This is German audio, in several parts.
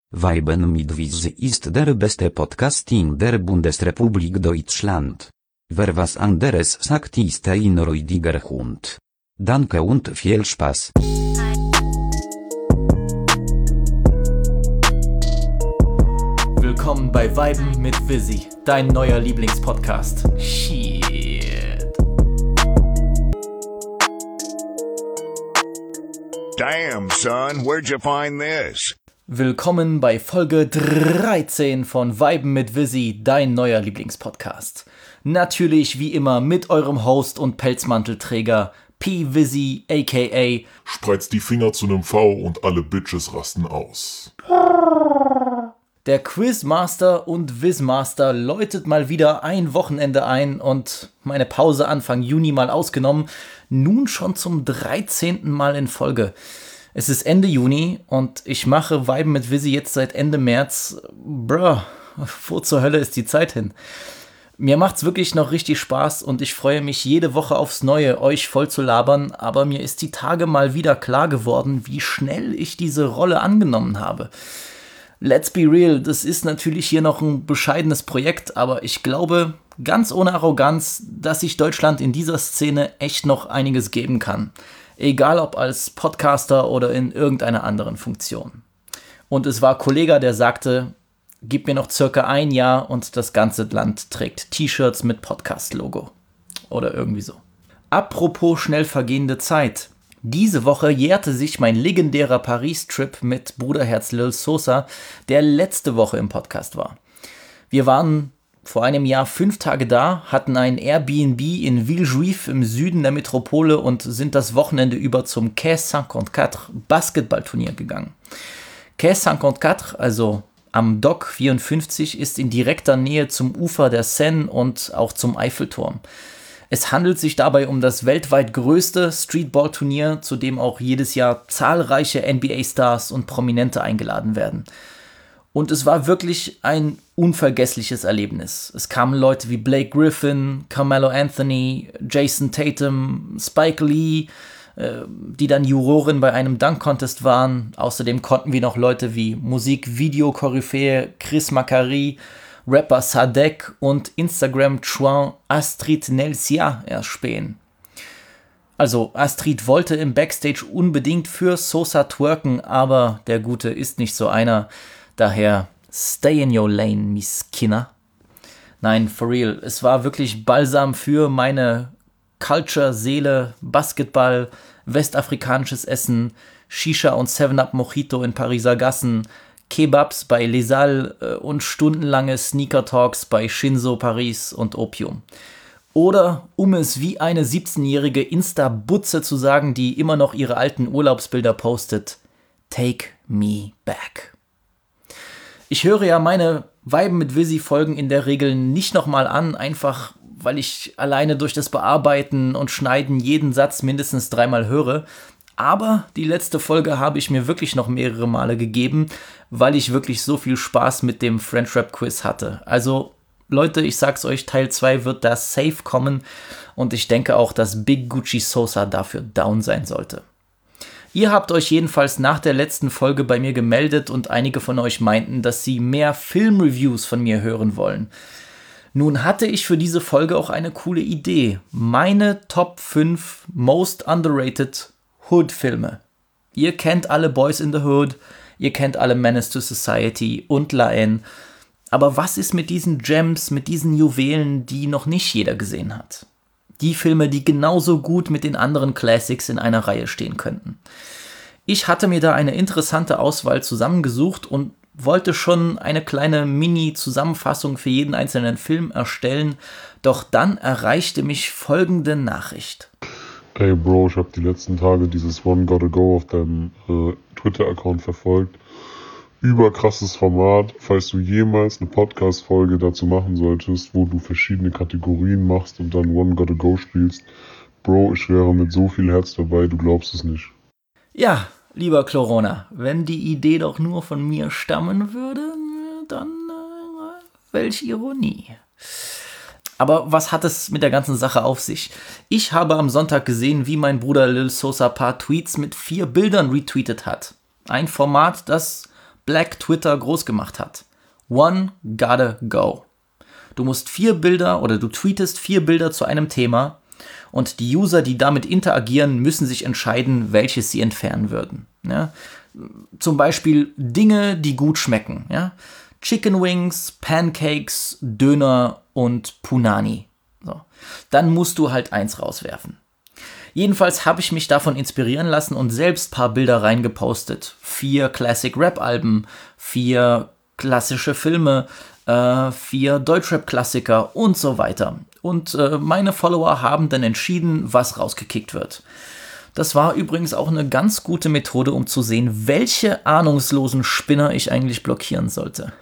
Weiben mit Wizy ist der beste Podcast in der Bundesrepublik Deutschland. Wer was anderes sagt ist ein räudiger Hund. Danke und viel Spaß. Willkommen bei Weiben mit Wizy, dein neuer Lieblingspodcast. Shit. Damn, son, where'd you find this? Willkommen bei Folge 13 von Weiben mit Wizy, dein neuer Lieblingspodcast. Natürlich wie immer mit eurem Host und Pelzmantelträger P. Wizy aka Spreizt die Finger zu nem V und alle Bitches rasten aus. Der Quizmaster und Wizmaster läutet mal wieder ein Wochenende ein und meine Pause Anfang Juni mal ausgenommen, nun schon zum 13. Mal in Folge. Es ist Ende Juni und ich mache Weiben mit Wizy jetzt seit Ende März. Bruh, wo zur Hölle ist die Zeit hin? Mir macht's wirklich noch richtig Spaß und ich freue mich jede Woche aufs Neue, euch voll zu labern, aber mir ist die Tage mal wieder klar geworden, wie schnell ich diese Rolle angenommen habe. Let's be real, das ist natürlich hier noch ein bescheidenes Projekt, aber ich glaube, ganz ohne Arroganz, dass sich Deutschland in dieser Szene echt noch einiges geben kann. Egal ob als Podcaster oder in irgendeiner anderen Funktion. Und es war Kollega, der sagte, gib mir noch circa ein Jahr und das ganze Land trägt T-Shirts mit Podcast-Logo. Oder irgendwie so. Apropos schnell vergehende Zeit. Diese Woche jährte sich mein legendärer Paris-Trip mit Bruderherz Lil Sosa, der letzte Woche im Podcast war. Wir waren vor einem Jahr 5 Tage da, hatten ein Airbnb in Villejuif im Süden der Metropole und sind das Wochenende über zum Quai 54 Basketballturnier gegangen. Quai 54, also am Dock 54, ist in direkter Nähe zum Ufer der Seine und auch zum Eiffelturm. Es handelt sich dabei um das weltweit größte Streetball-Turnier, zu dem auch jedes Jahr zahlreiche NBA-Stars und Prominente eingeladen werden. Und es war wirklich ein unvergessliches Erlebnis. Es kamen Leute wie Blake Griffin, Carmelo Anthony, Jason Tatum, Spike Lee, die dann Jurorin bei einem Dunk-Contest waren. Außerdem konnten wir noch Leute wie Musik-Video-Koryphäe Chris Macari, Rapper Sadek und Instagram-Chouin Astrid Nelsia erspähen. Also Astrid wollte im Backstage unbedingt für Sosa twerken, aber der Gute ist nicht so einer. Daher, stay in your lane, Miss Kinder. Nein, for real, es war wirklich Balsam für meine Culture, Seele, Basketball, westafrikanisches Essen, Shisha und 7-Up Mojito in Pariser Gassen, Kebabs bei Les Salles und stundenlange Sneaker-Talks bei Shinzo Paris und Opium. Oder, um es wie eine 17-jährige Insta-Butze zu sagen, die immer noch ihre alten Urlaubsbilder postet, take me back. Ich höre ja meine Weiben mit Wizy-Folgen in der Regel nicht nochmal an, einfach weil ich alleine durch das Bearbeiten und Schneiden jeden Satz mindestens 3-mal höre. Aber die letzte Folge habe ich mir wirklich noch mehrere Male gegeben, weil ich wirklich so viel Spaß mit dem French Rap Quiz hatte. Also Leute, ich sag's euch, Teil 2 wird da safe kommen und ich denke auch, dass Big Gucci Sosa dafür down sein sollte. Ihr habt euch jedenfalls nach der letzten Folge bei mir gemeldet und einige von euch meinten, dass sie mehr Filmreviews von mir hören wollen. Nun hatte ich für diese Folge auch eine coole Idee. Meine Top 5 Most Underrated Hood-Filme. Ihr kennt alle Boys in the Hood, ihr kennt alle Menace to Society und La Haine. Aber was ist mit diesen Gems, mit diesen Juwelen, die noch nicht jeder gesehen hat? Die Filme, die genauso gut mit den anderen Classics in einer Reihe stehen könnten. Ich hatte mir da eine interessante Auswahl zusammengesucht und wollte schon eine kleine Mini-Zusammenfassung für jeden einzelnen Film erstellen, doch dann erreichte mich folgende Nachricht. Ey Bro, ich habe die letzten Tage dieses One Gotta Go auf deinem Twitter-Account verfolgt. Überkrasses Format, falls du jemals eine Podcast-Folge dazu machen solltest, wo du verschiedene Kategorien machst und dann One Gotta Go spielst. Bro, ich wäre mit so viel Herz dabei, du glaubst es nicht. Ja, lieber Corona, wenn die Idee doch nur von mir stammen würde, dann welch Ironie. Aber was hat es mit der ganzen Sache auf sich? Ich habe am Sonntag gesehen, wie mein Bruder Lil Sosa paar Tweets mit 4 Bildern retweetet hat. Ein Format, das Black Twitter groß gemacht hat. One gotta go. Du musst 4 Bilder oder du tweetest 4 Bilder zu einem Thema und die User, die damit interagieren, müssen sich entscheiden, welches sie entfernen würden. Ja? Zum Beispiel Dinge, die gut schmecken. Ja? Chicken Wings, Pancakes, Döner und Punani. So. Dann musst du halt 1 rauswerfen. Jedenfalls habe ich mich davon inspirieren lassen und selbst ein paar Bilder reingepostet. 4 Classic-Rap-Alben, 4 klassische Filme, 4 Deutschrap-Klassiker und so weiter. Und meine Follower haben dann entschieden, was rausgekickt wird. Das war übrigens auch eine ganz gute Methode, um zu sehen, welche ahnungslosen Spinner ich eigentlich blockieren sollte.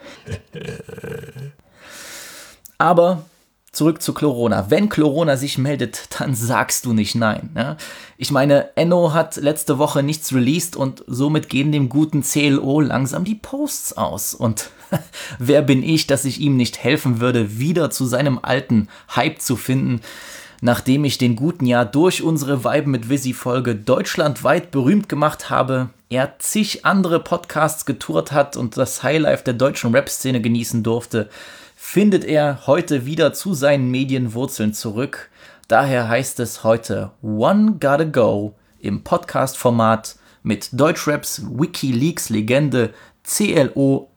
Aber zurück zu Chlorona. Wenn Chlorona sich meldet, dann sagst du nicht nein. Ja? Ich meine, Enno hat letzte Woche nichts released und somit gehen dem guten CLO langsam die Posts aus. Und wer bin ich, dass ich ihm nicht helfen würde, wieder zu seinem alten Hype zu finden, nachdem ich den guten ja durch unsere Vibe mit Visi-Folge deutschlandweit berühmt gemacht habe, er zig andere Podcasts getourt hat und das Highlife der deutschen Rap-Szene genießen durfte, findet er heute wieder zu seinen Medienwurzeln zurück. Daher heißt es heute One Gotta Go im Podcast-Format mit Deutschraps WikiLeaks-Legende CLO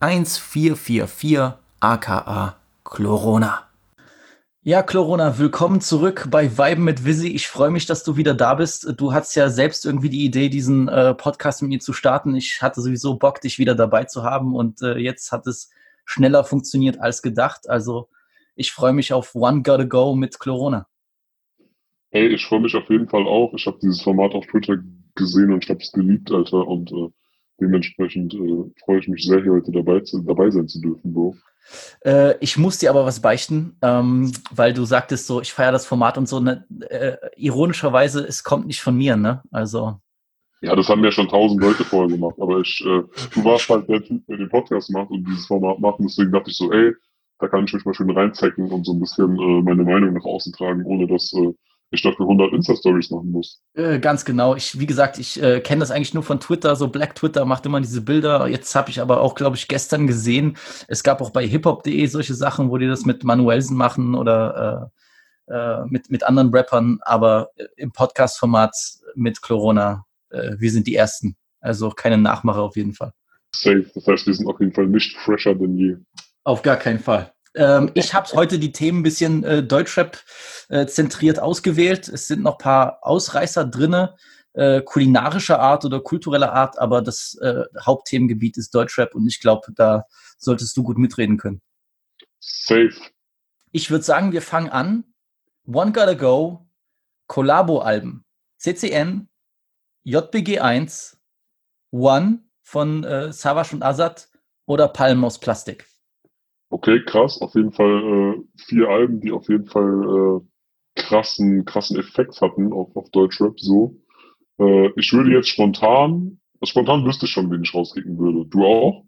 1444 aka Chlorona. Ja, Chlorona, willkommen zurück bei Viben mit Visi. Ich freue mich, dass du wieder da bist. Du hattest ja selbst irgendwie die Idee, diesen Podcast mit mir zu starten. Ich hatte sowieso Bock, dich wieder dabei zu haben und jetzt hat es schneller funktioniert als gedacht. Also ich freue mich auf One Gotta Go mit Chlorona. Hey, ich freue mich auf jeden Fall auch. Ich habe dieses Format auf Twitter gesehen und ich habe es geliebt, Alter. Und dementsprechend freue ich mich sehr, hier heute dabei sein zu dürfen, Bro. Ich muss dir aber was beichten, weil du sagtest so, ich feiere das Format und so. Ne, ironischerweise, es kommt nicht von mir, ne? Also. Ja, das haben ja schon 1000 Leute vorher gemacht, aber du warst halt der Typ, der den Podcast macht und dieses Format macht, und deswegen dachte ich so, ey, da kann ich mich mal schön reinzecken und so ein bisschen meine Meinung nach außen tragen, ohne dass ich dafür 100 Insta-Stories machen muss. Ganz genau. Wie gesagt, ich kenne das eigentlich nur von Twitter, so Black Twitter macht immer diese Bilder. Jetzt habe ich aber auch, glaube ich, gestern gesehen, es gab auch bei hiphop.de solche Sachen, wo die das mit Manuelsen machen oder mit anderen Rappern, aber im Podcast-Format mit Chlorona, wir sind die Ersten. Also keine Nachmacher auf jeden Fall. Safe. Das heißt, wir sind auf jeden Fall nicht fresher denn je. Auf gar keinen Fall. Ich habe heute die Themen ein bisschen Deutschrap zentriert ausgewählt. Es sind noch ein paar Ausreißer drinne, kulinarischer Art oder kultureller Art, aber das Hauptthemengebiet ist Deutschrap und ich glaube, da solltest du gut mitreden können. Safe. Ich würde sagen, wir fangen an. One Gotta Go, Collabo-Alben. CCN, JBG1, One von Savas und Azad oder Palmen aus Plastik. Okay, krass. Auf jeden Fall 4 Alben, die auf jeden Fall krassen Effekt hatten auf Deutschrap. So. Ich würde jetzt spontan wüsste ich schon, wen ich rauskicken würde. Du auch?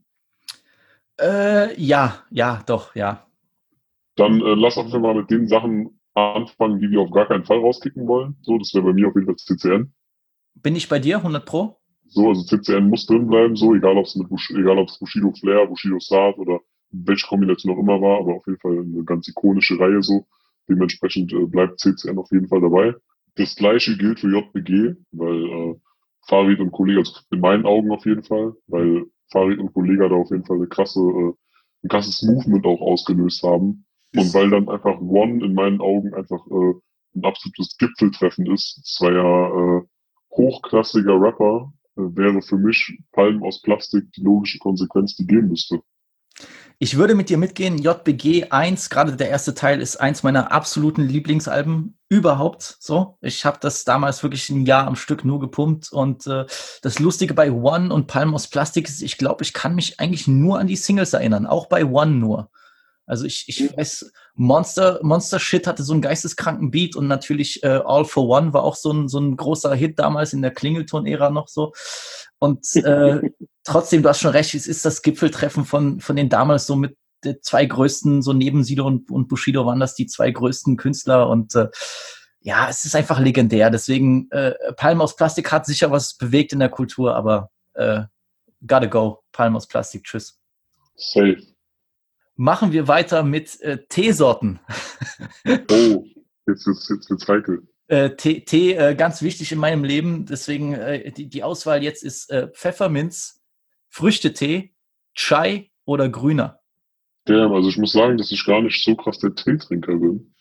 Ja, doch, ja. Dann lass uns mal mit den Sachen anfangen, die wir auf gar keinen Fall rauskicken wollen. So, das wäre bei mir auf jeden Fall CCN. Bin ich bei dir, 100 Pro? So, also CCN muss drin bleiben, so, egal ob es Bushido Flair, Bushido Saad oder welche Kombination auch immer war, aber auf jeden Fall eine ganz ikonische Reihe so. Dementsprechend bleibt CCN auf jeden Fall dabei. Das gleiche gilt für JBG, weil Farid und Kollega, also in meinen Augen auf jeden Fall, weil Farid und Kollega da auf jeden Fall ein krasses Movement auch ausgelöst haben. Und weil dann einfach One in meinen Augen einfach ein absolutes Gipfeltreffen ist. Zweier hochklassiger Rapper, wäre für mich Palmen aus Plastik die logische Konsequenz, die gehen müsste. Ich würde mit dir mitgehen. JBG 1, gerade der erste Teil, ist eins meiner absoluten Lieblingsalben überhaupt. So, ich habe das damals wirklich ein Jahr am Stück nur gepumpt. Und das Lustige bei One und Palmen aus Plastik ist, ich glaube, ich kann mich eigentlich nur an die Singles erinnern. Auch bei One nur. Also ich weiß, Monster Shit hatte so einen geisteskranken Beat und natürlich All for One war auch so ein großer Hit damals in der Klingelton-Ära noch so. Und trotzdem, du hast schon recht, es ist das Gipfeltreffen von den damals so mit den 2 größten, so neben Sido und Bushido waren das die 2 größten Künstler und ja, es ist einfach legendär. Deswegen, Palmen aus Plastik hat sicher was bewegt in der Kultur, aber Gotta go. Palm aus Plastik. Tschüss. Safe. Machen wir weiter mit Teesorten. Oh, jetzt wird's heikel. Tee, ganz wichtig in meinem Leben. Deswegen die Auswahl jetzt ist Pfefferminz, Früchtetee, Chai oder Grüner. Damn, also ich muss sagen, dass ich gar nicht so krass der Teetrinker bin.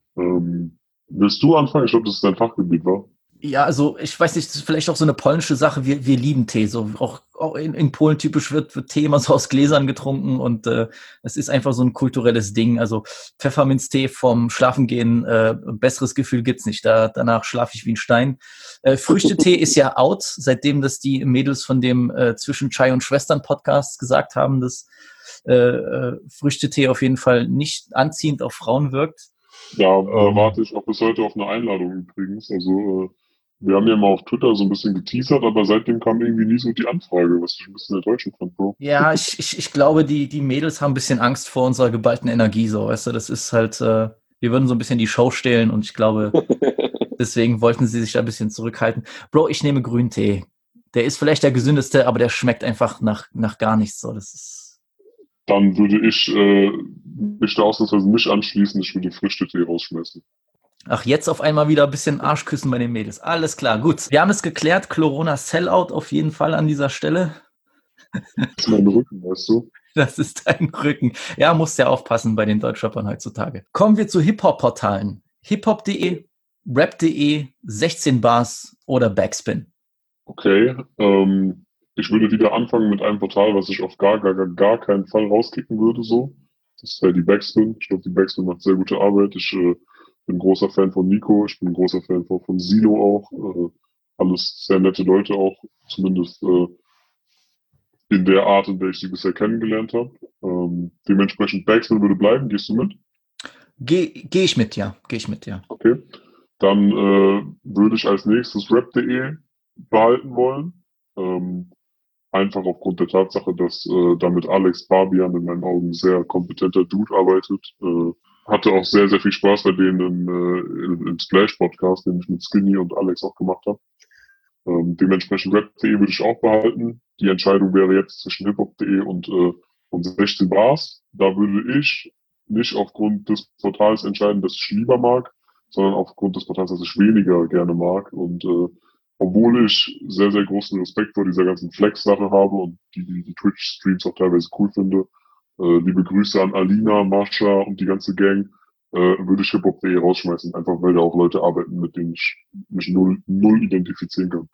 Willst du anfangen? Ich glaube, das ist dein Fachgebiet, wa? Ja, also ich weiß nicht, das ist vielleicht auch so eine polnische Sache. Wir lieben Tee. So auch in Polen typisch wird Tee immer so aus Gläsern getrunken und es ist einfach so ein kulturelles Ding. Also Pfefferminztee vom Schlafengehen, besseres Gefühl gibt's nicht. Danach schlafe ich wie ein Stein. Früchtetee ist ja out, seitdem das die Mädels von dem Zwischen Chai und Schwestern Podcast gesagt haben, dass Früchtetee auf jeden Fall nicht anziehend auf Frauen wirkt. Ja, da warte ich auch bis heute auf eine Einladung übrigens. Also wir haben ja mal auf Twitter so ein bisschen geteasert, aber seitdem kam irgendwie nie so die Anfrage, was ich ein bisschen enttäuschend fand, Bro. Ja, ich glaube, die Mädels haben ein bisschen Angst vor unserer geballten Energie, so, weißt du, das ist halt, wir würden so ein bisschen die Show stehlen und ich glaube, deswegen wollten sie sich da ein bisschen zurückhalten. Bro, ich nehme Grüntee. Der ist vielleicht der gesündeste, aber der schmeckt einfach nach gar nichts, so, das ist... Dann würde ich mich da ausnahmsweise nicht anschließen, ich würde Früchtetee rausschmeißen. Ach, jetzt auf einmal wieder ein bisschen Arschküssen bei den Mädels. Alles klar, gut. Wir haben es geklärt. Corona Sellout auf jeden Fall an dieser Stelle. Das ist mein Rücken, weißt du? Das ist dein Rücken. Ja, musst ja aufpassen bei den Deutschrappern heutzutage. Kommen wir zu Hip-Hop-Portalen. Hiphop.de, Rap.de, 16 Bars oder Backspin. Okay, ich würde wieder anfangen mit einem Portal, was ich auf gar keinen Fall rauskicken würde, so. Das wäre die Backspin. Ich glaube, die Backspin macht sehr gute Arbeit. Ich bin großer Fan von Nico, ich bin großer Fan von Silo auch. Alles sehr nette Leute auch, zumindest in der Art, in der ich sie bisher kennengelernt habe. Dementsprechend Backspin würde bleiben. Gehst du mit? Geh ich mit, ja. Okay. Dann würde ich als nächstes Rap.de behalten wollen. Einfach aufgrund der Tatsache, dass damit Alex Barbian in meinen Augen sehr kompetenter Dude arbeitet. Hatte auch sehr, sehr viel Spaß bei denen im Splash-Podcast, den ich mit Skinny und Alex auch gemacht habe. Dementsprechend Rap.de würde ich auch behalten. Die Entscheidung wäre jetzt zwischen hiphop.de und 16 Bars. Da würde ich nicht aufgrund des Portals entscheiden, das ich lieber mag, sondern aufgrund des Portals, das ich weniger gerne mag. Und obwohl ich sehr, sehr großen Respekt vor dieser ganzen Flex-Sache habe und die Twitch-Streams auch teilweise cool finde, liebe Grüße an Alina, Mascha und die ganze Gang, würde ich Hip-Hop.de rausschmeißen, einfach weil da auch Leute arbeiten, mit denen ich mich null identifizieren kann.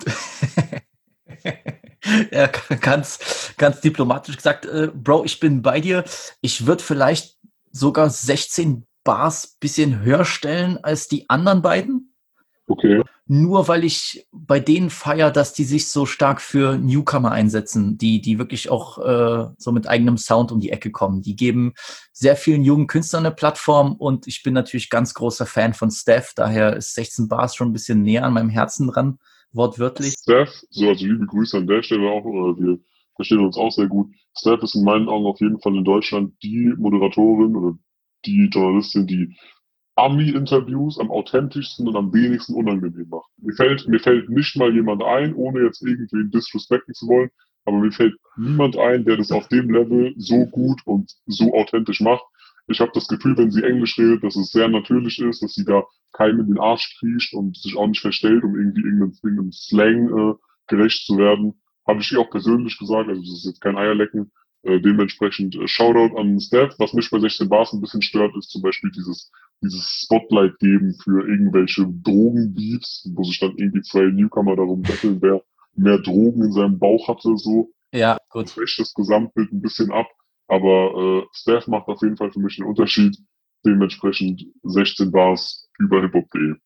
Ja, ganz diplomatisch gesagt, Bro, ich bin bei dir. Ich würde vielleicht sogar 16 Bars bisschen höher stellen als die anderen beiden. Okay. Nur weil ich bei denen feiere, dass die sich so stark für Newcomer einsetzen, die wirklich auch so mit eigenem Sound um die Ecke kommen. Die geben sehr vielen jungen Künstlern eine Plattform und ich bin natürlich ganz großer Fan von Steph, daher ist 16 Bars schon ein bisschen näher an meinem Herzen dran, wortwörtlich. Steph, so also liebe Grüße an der Stelle auch, wir verstehen uns auch sehr gut. Steph ist in meinen Augen auf jeden Fall in Deutschland die Moderatorin oder die Journalistin, die Ami-Interviews am authentischsten und am wenigsten unangenehm macht. Mir fällt nicht mal jemand ein, ohne jetzt irgendwen disrespekten zu wollen, aber mir fällt niemand ein, der das auf dem Level so gut und so authentisch macht. Ich habe das Gefühl, wenn sie Englisch redet, dass es sehr natürlich ist, dass sie da keinem in den Arsch kriecht und sich auch nicht verstellt, um irgendwie irgendeinem Slang gerecht zu werden. Habe ich ihr auch persönlich gesagt, also das ist jetzt kein Eierlecken. Dementsprechend Shoutout an Steph. Was mich bei 16 Bars ein bisschen stört, ist zum Beispiel dieses Spotlight geben für irgendwelche Drogenbeefs, wo sich dann irgendwie zwei Newcomer darum betteln, wer mehr Drogen in seinem Bauch hatte, so. Ja, gut. Das schwächt das Gesamtbild ein bisschen ab. Aber Steph macht auf jeden Fall für mich einen Unterschied. Dementsprechend 16 Bars über hiphop.de.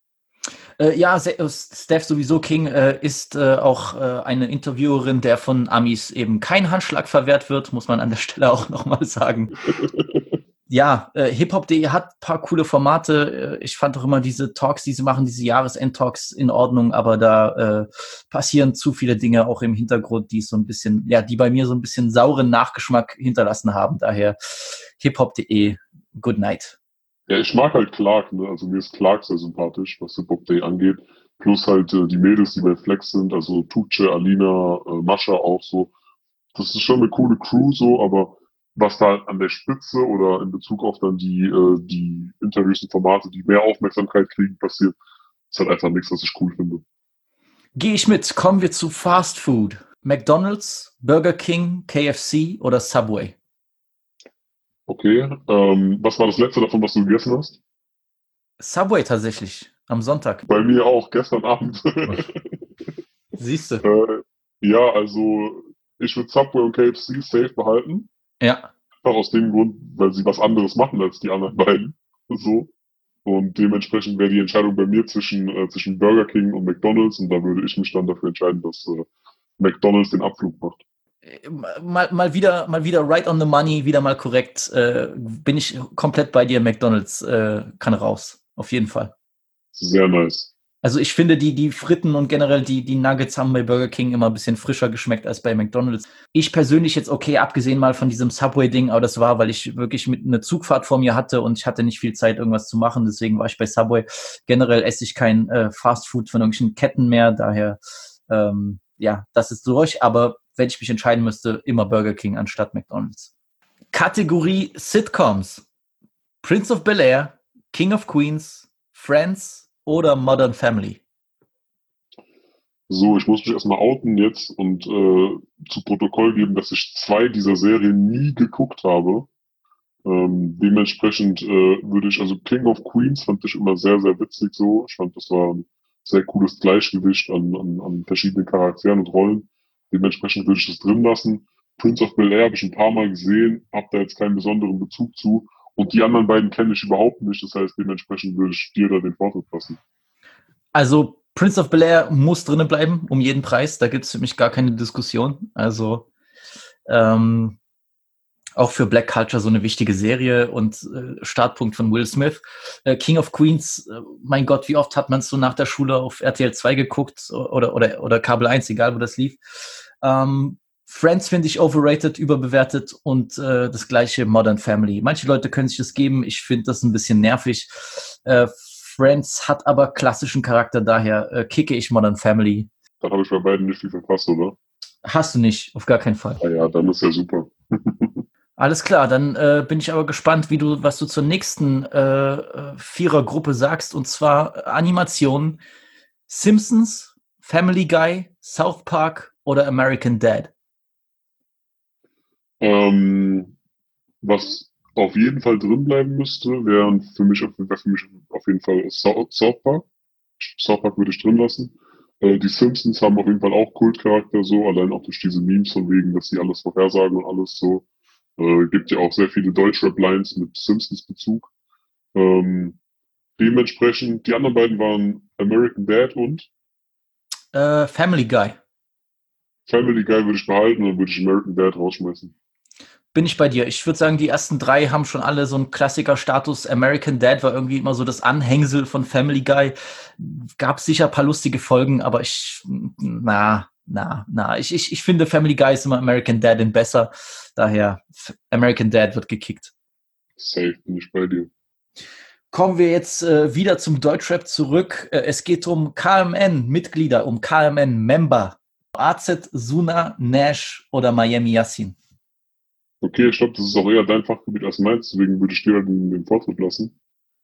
Ja, Steph sowieso King ist auch eine Interviewerin, der von Amis eben kein Handschlag verwehrt wird, muss man an der Stelle auch nochmal sagen. Ja, Hip-Hop.de hat ein paar coole Formate. Ich fand auch immer diese Talks, die sie machen, diese Jahresend-Talks in Ordnung, aber da passieren zu viele Dinge auch im Hintergrund, die so ein bisschen, ja, die bei mir so ein bisschen sauren Nachgeschmack hinterlassen haben. Daher Hip-Hop.de, good night. Ja, ich mag halt Clark, ne? Also mir ist Clark sehr sympathisch, was Hip-Hop.de angeht. Plus halt die Mädels, die bei Flex sind, also Tuce, Alina, Mascha auch so. das ist schon eine coole Crew so, aber was da an der Spitze oder in Bezug auf dann die Interviews und Formate, die mehr Aufmerksamkeit kriegen, passiert, ist halt einfach nichts, was ich cool finde. Gehe ich mit. Kommen wir zu Fast Food. McDonald's, Burger King, KFC oder Subway? Okay, was war das letzte davon, was du gegessen hast? Subway tatsächlich, am Sonntag. Bei mir auch, gestern Abend. Siehst du? Ja, also ich würde Subway und KFC safe behalten. Ja. Einfach aus dem Grund, weil sie was anderes machen als die anderen beiden. So. Und dementsprechend wäre die Entscheidung bei mir zwischen Burger King und McDonald's und da würde ich mich dann dafür entscheiden, dass McDonald's den Abflug macht. Mal wieder right on the money, wieder mal korrekt. Bin ich komplett bei dir. McDonald's kann raus. Auf jeden Fall. Sehr nice. Also ich finde, die Fritten und generell die Nuggets haben bei Burger King immer ein bisschen frischer geschmeckt als bei McDonald's. Ich persönlich jetzt okay, abgesehen mal von diesem Subway-Ding, aber das war, weil ich wirklich mit einer Zugfahrt vor mir hatte und ich hatte nicht viel Zeit, irgendwas zu machen. Deswegen war ich bei Subway. Generell esse ich kein Fast-Food von irgendwelchen Ketten mehr. Daher, ja, das ist durch. Aber wenn ich mich entscheiden müsste, immer Burger King anstatt McDonald's. Kategorie Sitcoms. Prince of Bel-Air, King of Queens, Friends oder Modern Family? So, ich muss mich erstmal outen jetzt und zu Protokoll geben, dass ich 2 dieser Serien nie geguckt habe. Dementsprechend würde ich, also King of Queens fand ich immer sehr, sehr witzig so. Ich fand, das war ein sehr cooles Gleichgewicht an verschiedenen Charakteren und Rollen. Dementsprechend würde ich das drin lassen. Prince of Bel-Air habe ich ein paar Mal gesehen, habe da jetzt keinen besonderen Bezug zu. Und die anderen beiden kenne ich überhaupt nicht. Das heißt, dementsprechend würde ich dir da den Vortritt lassen. Also Prince of Bel-Air muss drinnen bleiben, um jeden Preis. Da gibt es für mich gar keine Diskussion. Also auch für Black Culture so eine wichtige Serie und Startpunkt von Will Smith. King of Queens, mein Gott, wie oft hat man es so nach der Schule auf RTL 2 geguckt oder Kabel 1, egal wo das lief. Friends finde ich overrated, überbewertet und das gleiche Modern Family. Manche Leute können sich das geben, ich finde das ein bisschen nervig. Friends hat aber klassischen Charakter, daher kicke ich Modern Family. Dann habe ich bei beiden nicht viel verpasst, oder? Hast du nicht, auf gar keinen Fall. Ah ja, dann ist ja super. Alles klar, dann bin ich aber gespannt, was du zur nächsten Vierergruppe sagst, und zwar Animationen. Simpsons, Family Guy, South Park oder American Dad? Was auf jeden Fall drin bleiben müsste, wäre für mich auf jeden Fall South Park. South Park würde ich drin lassen. Die Simpsons haben auf jeden Fall auch Kultcharakter, so, allein auch durch diese Memes von wegen, dass sie alles vorhersagen und alles so. Gibt ja auch sehr viele Deutschrap-Lines mit Simpsons-Bezug. Dementsprechend, die anderen beiden waren American Dad und Family Guy. Family Guy würde ich behalten und würde ich American Dad rausschmeißen. Bin ich bei dir. Ich würde sagen, die ersten 3 haben schon alle so einen Klassiker-Status. American Dad war irgendwie immer so das Anhängsel von Family Guy. Gab sicher ein paar lustige Folgen, aber ich finde Family Guy ist immer American Dad besser. Daher American Dad wird gekickt. Safe, bin ich bei dir. Kommen wir jetzt wieder zum Deutschrap zurück. Es geht um KMN-Mitglieder, um KMN-Member. AZ, Suna, Nash oder Miami Yassin? Okay, ich glaube, das ist auch eher dein Fachgebiet als meins, deswegen würde ich dir den Vortritt lassen.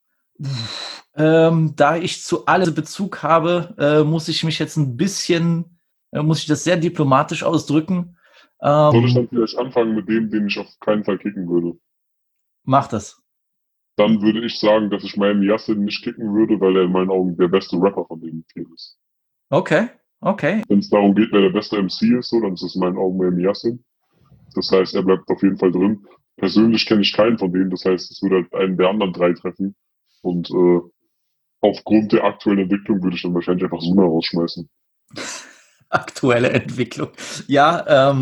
Da ich zu alle Bezug habe, muss ich mich jetzt ein bisschen, muss ich das sehr diplomatisch ausdrücken. Soll ich dann vielleicht anfangen mit dem, den ich auf keinen Fall kicken würde? Mach das. Dann würde ich sagen, dass ich Miami Yassin nicht kicken würde, weil er in meinen Augen der beste Rapper von dem Team ist. Okay. Wenn es darum geht, wer der beste MC ist, so, dann ist es in meinen Augen Miami Yassin. Das heißt, er bleibt auf jeden Fall drin. Persönlich kenne ich keinen von denen, das heißt, es würde halt einen der anderen 3 treffen. Und aufgrund der aktuellen Entwicklung würde ich dann wahrscheinlich einfach Suna rausschmeißen. Aktuelle Entwicklung. Ja,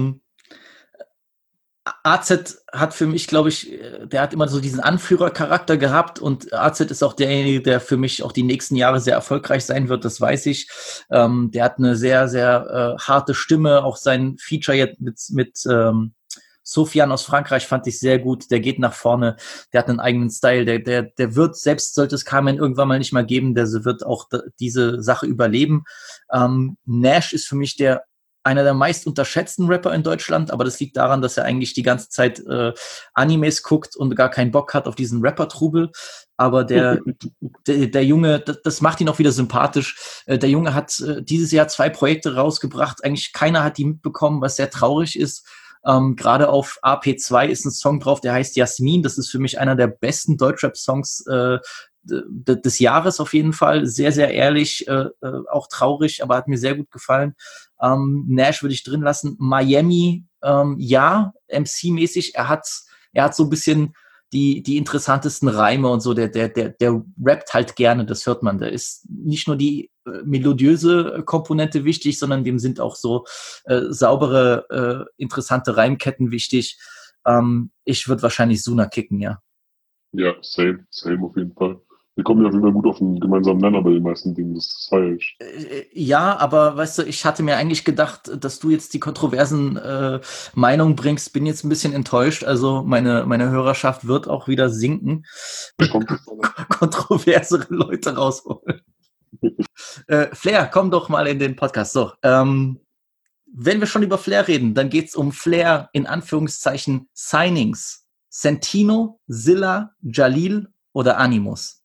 AZ hat für mich, glaube ich, der hat immer so diesen Anführercharakter gehabt und AZ ist auch derjenige, der für mich auch die nächsten Jahre sehr erfolgreich sein wird, das weiß ich. Der hat eine sehr, sehr harte Stimme, auch sein Feature jetzt mit Sofian aus Frankreich fand ich sehr gut, der geht nach vorne, der hat einen eigenen Style, der wird, selbst sollte es Carmen irgendwann mal nicht mehr geben, der wird auch diese Sache überleben. Nash ist für mich der einer der meist unterschätzten Rapper in Deutschland, aber das liegt daran, dass er eigentlich die ganze Zeit Animes guckt und gar keinen Bock hat auf diesen Rapper-Trubel. Aber der Junge, das macht ihn auch wieder sympathisch. Der Junge hat dieses Jahr 2 Projekte rausgebracht. Eigentlich keiner hat die mitbekommen, was sehr traurig ist. Gerade auf AP2 ist ein Song drauf, der heißt Jasmin. Das ist für mich einer der besten Deutschrap-Songs des Jahres auf jeden Fall. Sehr, sehr ehrlich, auch traurig, aber hat mir sehr gut gefallen. Nash würde ich drin lassen. Miami, ja, MC-mäßig. Er hat so ein bisschen die interessantesten Reime und so. Der rappt halt gerne, das hört man. Da ist nicht nur die melodiöse Komponente wichtig, sondern dem sind auch so saubere, interessante Reimketten wichtig. Ich würde wahrscheinlich Suna kicken, ja. Ja, same auf jeden Fall. Wir kommen ja auf jeden Fall gut auf einen gemeinsamen Nenner bei den meisten Dingen, das feiere ich. Ja, aber weißt du, ich hatte mir eigentlich gedacht, dass du jetzt die kontroversen Meinungen bringst, bin jetzt ein bisschen enttäuscht, also meine Hörerschaft wird auch wieder sinken. Kontroversere Leute rausholen. Flair, komm doch mal in den Podcast. So, wenn wir schon über Flair reden, dann geht's um Flair in Anführungszeichen Signings. Sentino, Zilla, Jalil oder Animus?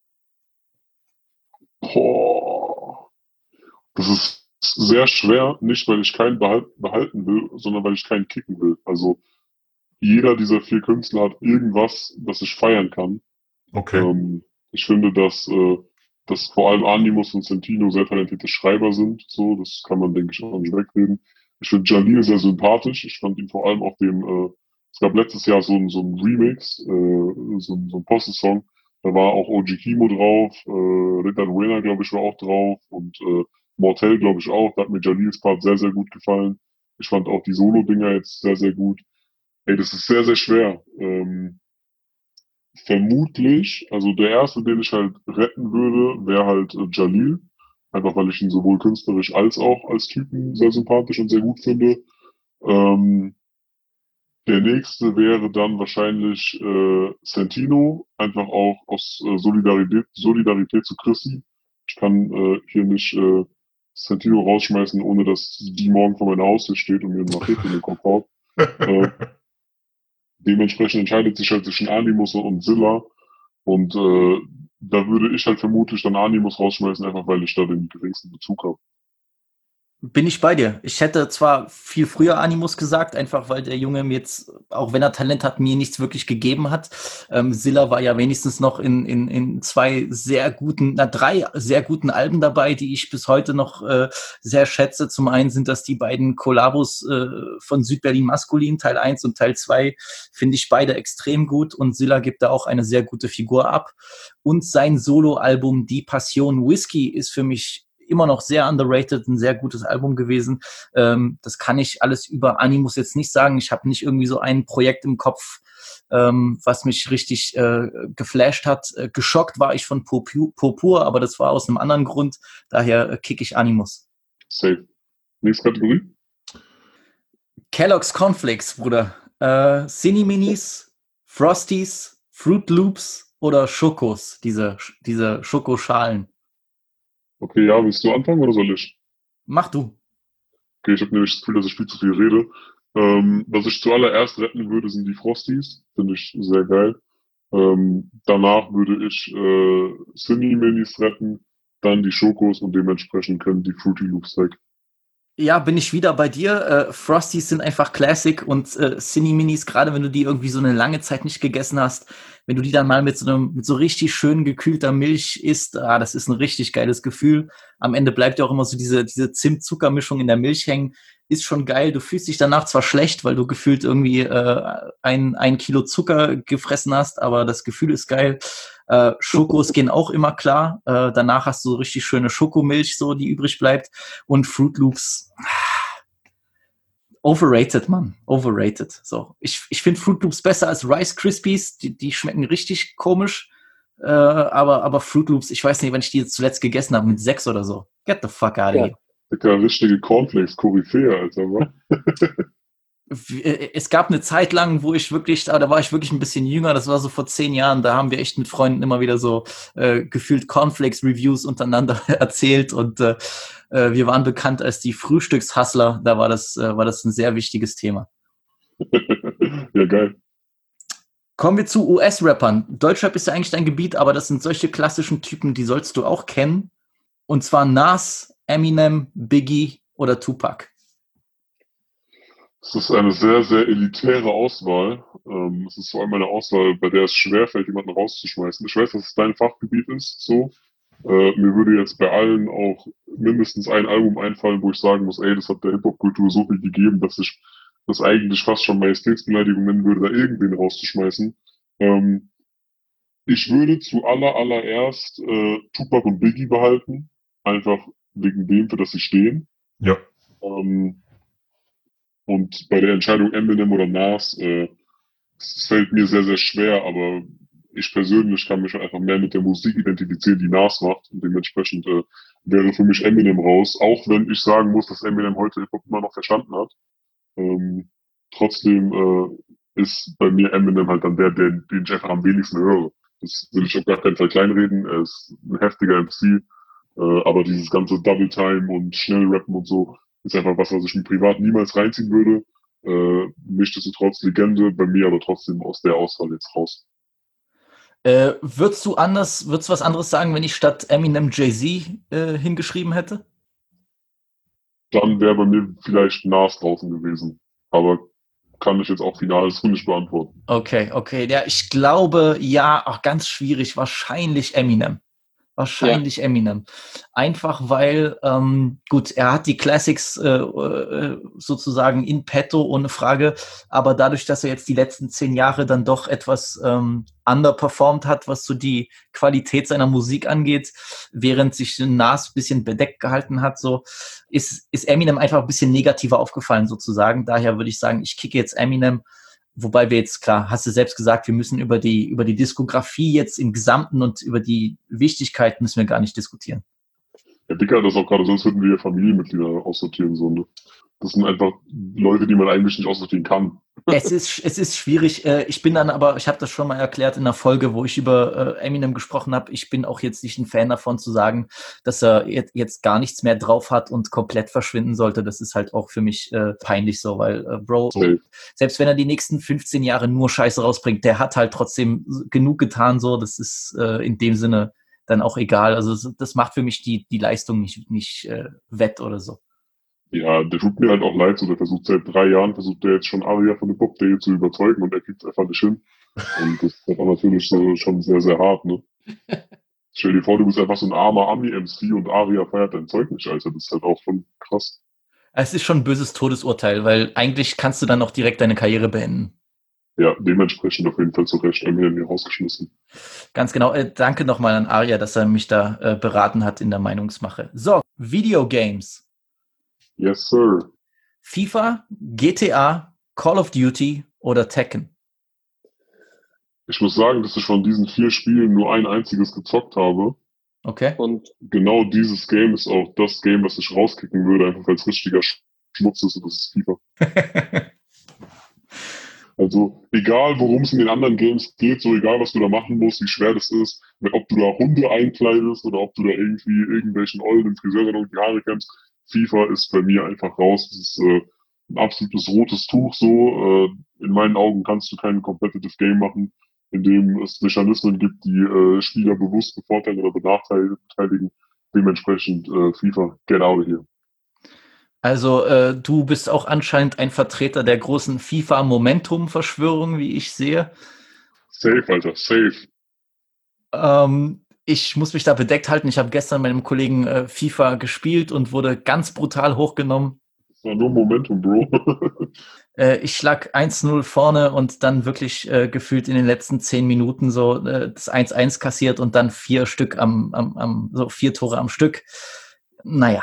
Boah. Das ist sehr schwer, nicht weil ich keinen behalten will, sondern weil ich keinen kicken will. Also jeder dieser 4 Künstler hat irgendwas, das ich feiern kann. Okay. Ich finde, dass vor allem Animus und Sentino sehr talentierte Schreiber sind. So, das kann man, denke ich, auch nicht wegreden. Ich finde Jalil sehr sympathisch. Ich fand ihn vor allem auf dem, es gab letztes Jahr so ein Remix, so ein Posse-Song. Da war auch OG Kimo drauf, Ritter Duena, glaube ich, war auch drauf und Mortel, glaube ich, auch. Da hat mir Jalils Part sehr, sehr gut gefallen. Ich fand auch die Solo-Dinger jetzt sehr, sehr gut. Ey, das ist sehr, sehr schwer. Vermutlich, also der erste, den ich halt retten würde, wäre halt Jalil. Einfach weil ich ihn sowohl künstlerisch als auch als Typen sehr sympathisch und sehr gut finde. Der nächste wäre dann wahrscheinlich Sentino, einfach auch aus Solidarität zu Chrissy. Ich kann hier nicht Sentino rausschmeißen, ohne dass die morgen vor meiner Haustür steht und mir eine Machete in den Kopf haut. Dementsprechend entscheidet sich halt zwischen Animus und Zilla. Und da würde ich halt vermutlich dann Animus rausschmeißen, einfach weil ich da den geringsten Bezug habe. Bin ich bei dir. Ich hätte zwar viel früher Animus gesagt, einfach weil der Junge mir jetzt, auch wenn er Talent hat, mir nichts wirklich gegeben hat. Zilla war ja wenigstens noch in 3 sehr guten Alben dabei, die ich bis heute noch sehr schätze. Zum einen sind das die beiden Kollabos von Südberlin Maskulin, Teil 1 und Teil 2, finde ich beide extrem gut und Zilla gibt da auch eine sehr gute Figur ab. Und sein Soloalbum Die Passion Whisky ist für mich immer noch sehr underrated, ein sehr gutes Album gewesen. Das kann ich alles über Animus jetzt nicht sagen. Ich habe nicht irgendwie so ein Projekt im Kopf, was mich richtig geflasht hat. Geschockt war ich von Purpur, aber das war aus einem anderen Grund. Daher kick ich Animus. Safe. Nächste Kategorie? Kellogg's Cornflakes, Bruder. Cinni-Minis, Frosties, Fruit Loops oder Schokos, diese Schokoschalen. Okay, ja, willst du anfangen oder soll ich? Mach du. Okay, ich habe nämlich das Gefühl, dass ich viel zu viel rede. Was ich zuallererst retten würde, sind die Frosties. Finde ich sehr geil. Danach würde ich Cinni-Minis retten, dann die Schokos und dementsprechend können die Fruity Loops weg. Ja, bin ich wieder bei dir. Frosties sind einfach Classic und Cinni-Minis, gerade wenn du die irgendwie so eine lange Zeit nicht gegessen hast, wenn du die dann mal mit so richtig schön gekühlter Milch isst, das ist ein richtig geiles Gefühl. Am Ende bleibt ja auch immer so diese Zimt-Zucker-Mischung in der Milch hängen. Ist schon geil. Du fühlst dich danach zwar schlecht, weil du gefühlt irgendwie ein Kilo Zucker gefressen hast, aber das Gefühl ist geil. Schokos gehen auch immer klar. Danach hast du so richtig schöne Schokomilch, so die übrig bleibt. Und Fruit Loops, overrated, Mann. Overrated. So, ich finde Fruit Loops besser als Rice Krispies. Die schmecken richtig komisch. Aber Fruit Loops, ich weiß nicht, wenn ich die zuletzt gegessen habe, mit 6 oder so. Get the fuck out of here. Dicker, richtige Cornflakes-Koryphäe, Alter, wa? Es gab eine Zeit lang, wo ich wirklich, da war ich wirklich ein bisschen jünger, das war so vor 10 Jahren, da haben wir echt mit Freunden immer wieder so gefühlt Cornflakes-Reviews untereinander erzählt und wir waren bekannt als die Frühstückshustler, da war das ein sehr wichtiges Thema. Ja, geil. Kommen wir zu US-Rappern. Deutschrap ist ja eigentlich dein Gebiet, aber das sind solche klassischen Typen, die sollst du auch kennen. Und zwar Nas, Eminem, Biggie oder Tupac. Es ist eine sehr, sehr elitäre Auswahl. Es ist vor allem eine Auswahl, bei der es schwerfällt, jemanden rauszuschmeißen. Ich weiß, dass es dein Fachgebiet ist, so. Mir würde jetzt bei allen auch mindestens ein Album einfallen, wo ich sagen muss, ey, das hat der Hip-Hop-Kultur so viel gegeben, dass ich das eigentlich fast schon Majestätsbeleidigung nennen würde, da irgendwen rauszuschmeißen. Ähm, Ich würde allererst Tupac und Biggie behalten, einfach wegen dem, für das sie stehen. Ja. Und bei der Entscheidung Eminem oder Nas, es fällt mir sehr, sehr schwer, aber ich persönlich kann mich einfach mehr mit der Musik identifizieren, die Nas macht. Und dementsprechend wäre für mich Eminem raus, auch wenn ich sagen muss, dass Eminem heute Hip-Hop immer noch verstanden hat. Trotzdem ist bei mir Eminem halt dann den ich einfach am wenigsten höre. Das will ich auf gar keinen Fall kleinreden. Er ist ein heftiger MC, aber dieses ganze Double Time und schnell rappen und so ist einfach was ich mir privat niemals reinziehen würde. Nichtsdestotrotz Legende, bei mir aber trotzdem aus der Auswahl jetzt raus. Würdest du was anderes sagen, wenn ich statt Eminem Jay-Z hingeschrieben hätte? Dann wäre bei mir vielleicht Nas draußen gewesen. Aber kann ich jetzt auch final so nicht beantworten. Okay. Ja, ich glaube, ja, auch ganz schwierig, wahrscheinlich Eminem. Eminem. Einfach weil, gut, er hat die Classics sozusagen in petto, ohne Frage, aber dadurch, dass er jetzt die letzten 10 Jahre dann doch etwas underperformed hat, was so die Qualität seiner Musik angeht, während sich Nas ein bisschen bedeckt gehalten hat, so ist Eminem einfach ein bisschen negativer aufgefallen sozusagen. Daher würde ich sagen, ich kicke jetzt Eminem. Wobei wir jetzt, klar, hast du selbst gesagt, wir müssen über die Diskografie jetzt im Gesamten und über die Wichtigkeit müssen wir gar nicht diskutieren. Ja, Dicker, das auch gerade, sonst würden wir ja Familienmitglieder aussortieren, so, ne? Das sind einfach Leute, die man eigentlich nicht aussortieren kann. Es ist schwierig. Ich bin dann aber, ich habe das schon mal erklärt in einer Folge, wo ich über Eminem gesprochen habe. Ich bin auch jetzt nicht ein Fan davon zu sagen, dass er jetzt gar nichts mehr drauf hat und komplett verschwinden sollte. Das ist halt auch für mich peinlich so, weil Bro, selbst wenn er die nächsten 15 Jahre nur Scheiße rausbringt, der hat halt trotzdem genug getan. So, das ist in dem Sinne dann auch egal. Also das macht für mich die Leistung nicht wett oder so. Ja, der tut mir halt auch leid, so der versucht seit 3 Jahren, versucht der jetzt schon Aria von Hip-Hop.de zu überzeugen und er kriegt es einfach nicht hin. Und das ist halt auch natürlich so schon sehr, sehr hart, ne? Stell dir vor, du bist einfach so ein armer Ami-MC und Aria feiert dein Zeug nicht, Alter. Das ist halt auch schon krass. Es ist schon ein böses Todesurteil, weil eigentlich kannst du dann auch direkt deine Karriere beenden. Ja, dementsprechend auf jeden Fall zu Recht Eminem hier rausgeschmissen. Ganz genau. Danke nochmal an Aria, dass er mich da beraten hat in der Meinungsmache. So, Videogames. Yes, sir. FIFA, GTA, Call of Duty oder Tekken? Ich muss sagen, dass ich von diesen 4 Spielen nur ein einziges gezockt habe. Okay. Und genau dieses Game ist auch das Game, was ich rauskicken würde, einfach weil es richtiger Schmutz ist und das ist FIFA. Also, egal worum es in den anderen Games geht, so egal was du da machen musst, wie schwer das ist, ob du da Hunde einkleidest oder ob du da irgendwie irgendwelchen Ollen im Friseursalon die Haare kämmst, FIFA ist bei mir einfach raus. Das ist ein absolutes rotes Tuch so. In meinen Augen kannst du kein competitive Game machen, in dem es Mechanismen gibt, die Spieler bewusst bevorteilen oder benachteiligen. Dementsprechend FIFA, get out of here. Also du bist auch anscheinend ein Vertreter der großen FIFA-Momentum-Verschwörung, wie ich sehe. Safe, Alter, safe. Ich muss mich da bedeckt halten. Ich habe gestern mit einem Kollegen FIFA gespielt und wurde ganz brutal hochgenommen. Das war nur Momentum, Bro. Ich lag 1-0 vorne und dann wirklich gefühlt in den letzten 10 Minuten so das 1-1 kassiert und dann 4 Stück so 4 Tore am Stück. Naja,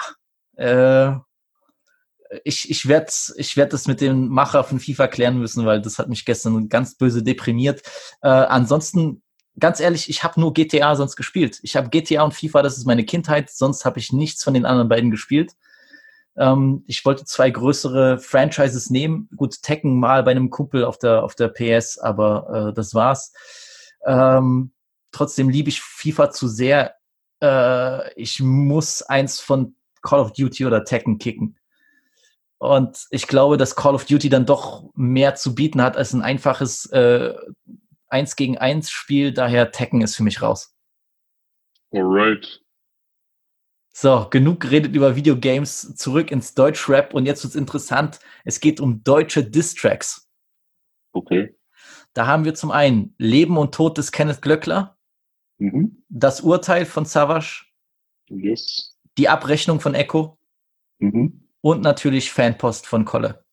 ich werd das mit dem Macher von FIFA klären müssen, weil das hat mich gestern ganz böse deprimiert. Ansonsten, ganz ehrlich, ich habe nur GTA sonst gespielt. Ich habe GTA und FIFA, das ist meine Kindheit, sonst habe ich nichts von den anderen beiden gespielt. Ich wollte 2 größere Franchises nehmen. Gut, Tekken mal bei einem Kumpel auf der PS, aber das war's. Trotzdem liebe ich FIFA zu sehr. Ich muss eins von Call of Duty oder Tekken kicken. Und ich glaube, dass Call of Duty dann doch mehr zu bieten hat als ein einfaches 1 gegen 1 Spiel. Daher Tekken ist für mich raus. Alright. So, genug geredet über Videogames, zurück ins Deutschrap und jetzt wird's interessant. Es geht um deutsche Diss-Tracks. Okay. Da haben wir zum einen Leben und Tod des Kenneth Glöckler, Das Urteil von Savage, Yes. Die Abrechnung von Echo und natürlich Fanpost von Kolle.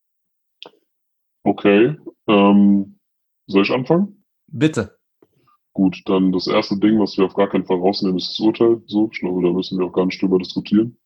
Okay. Soll ich anfangen? Bitte. Gut, dann das erste Ding, was wir auf gar keinen Fall rausnehmen, ist das Urteil. So, ich glaube, da müssen wir auch gar nicht drüber diskutieren.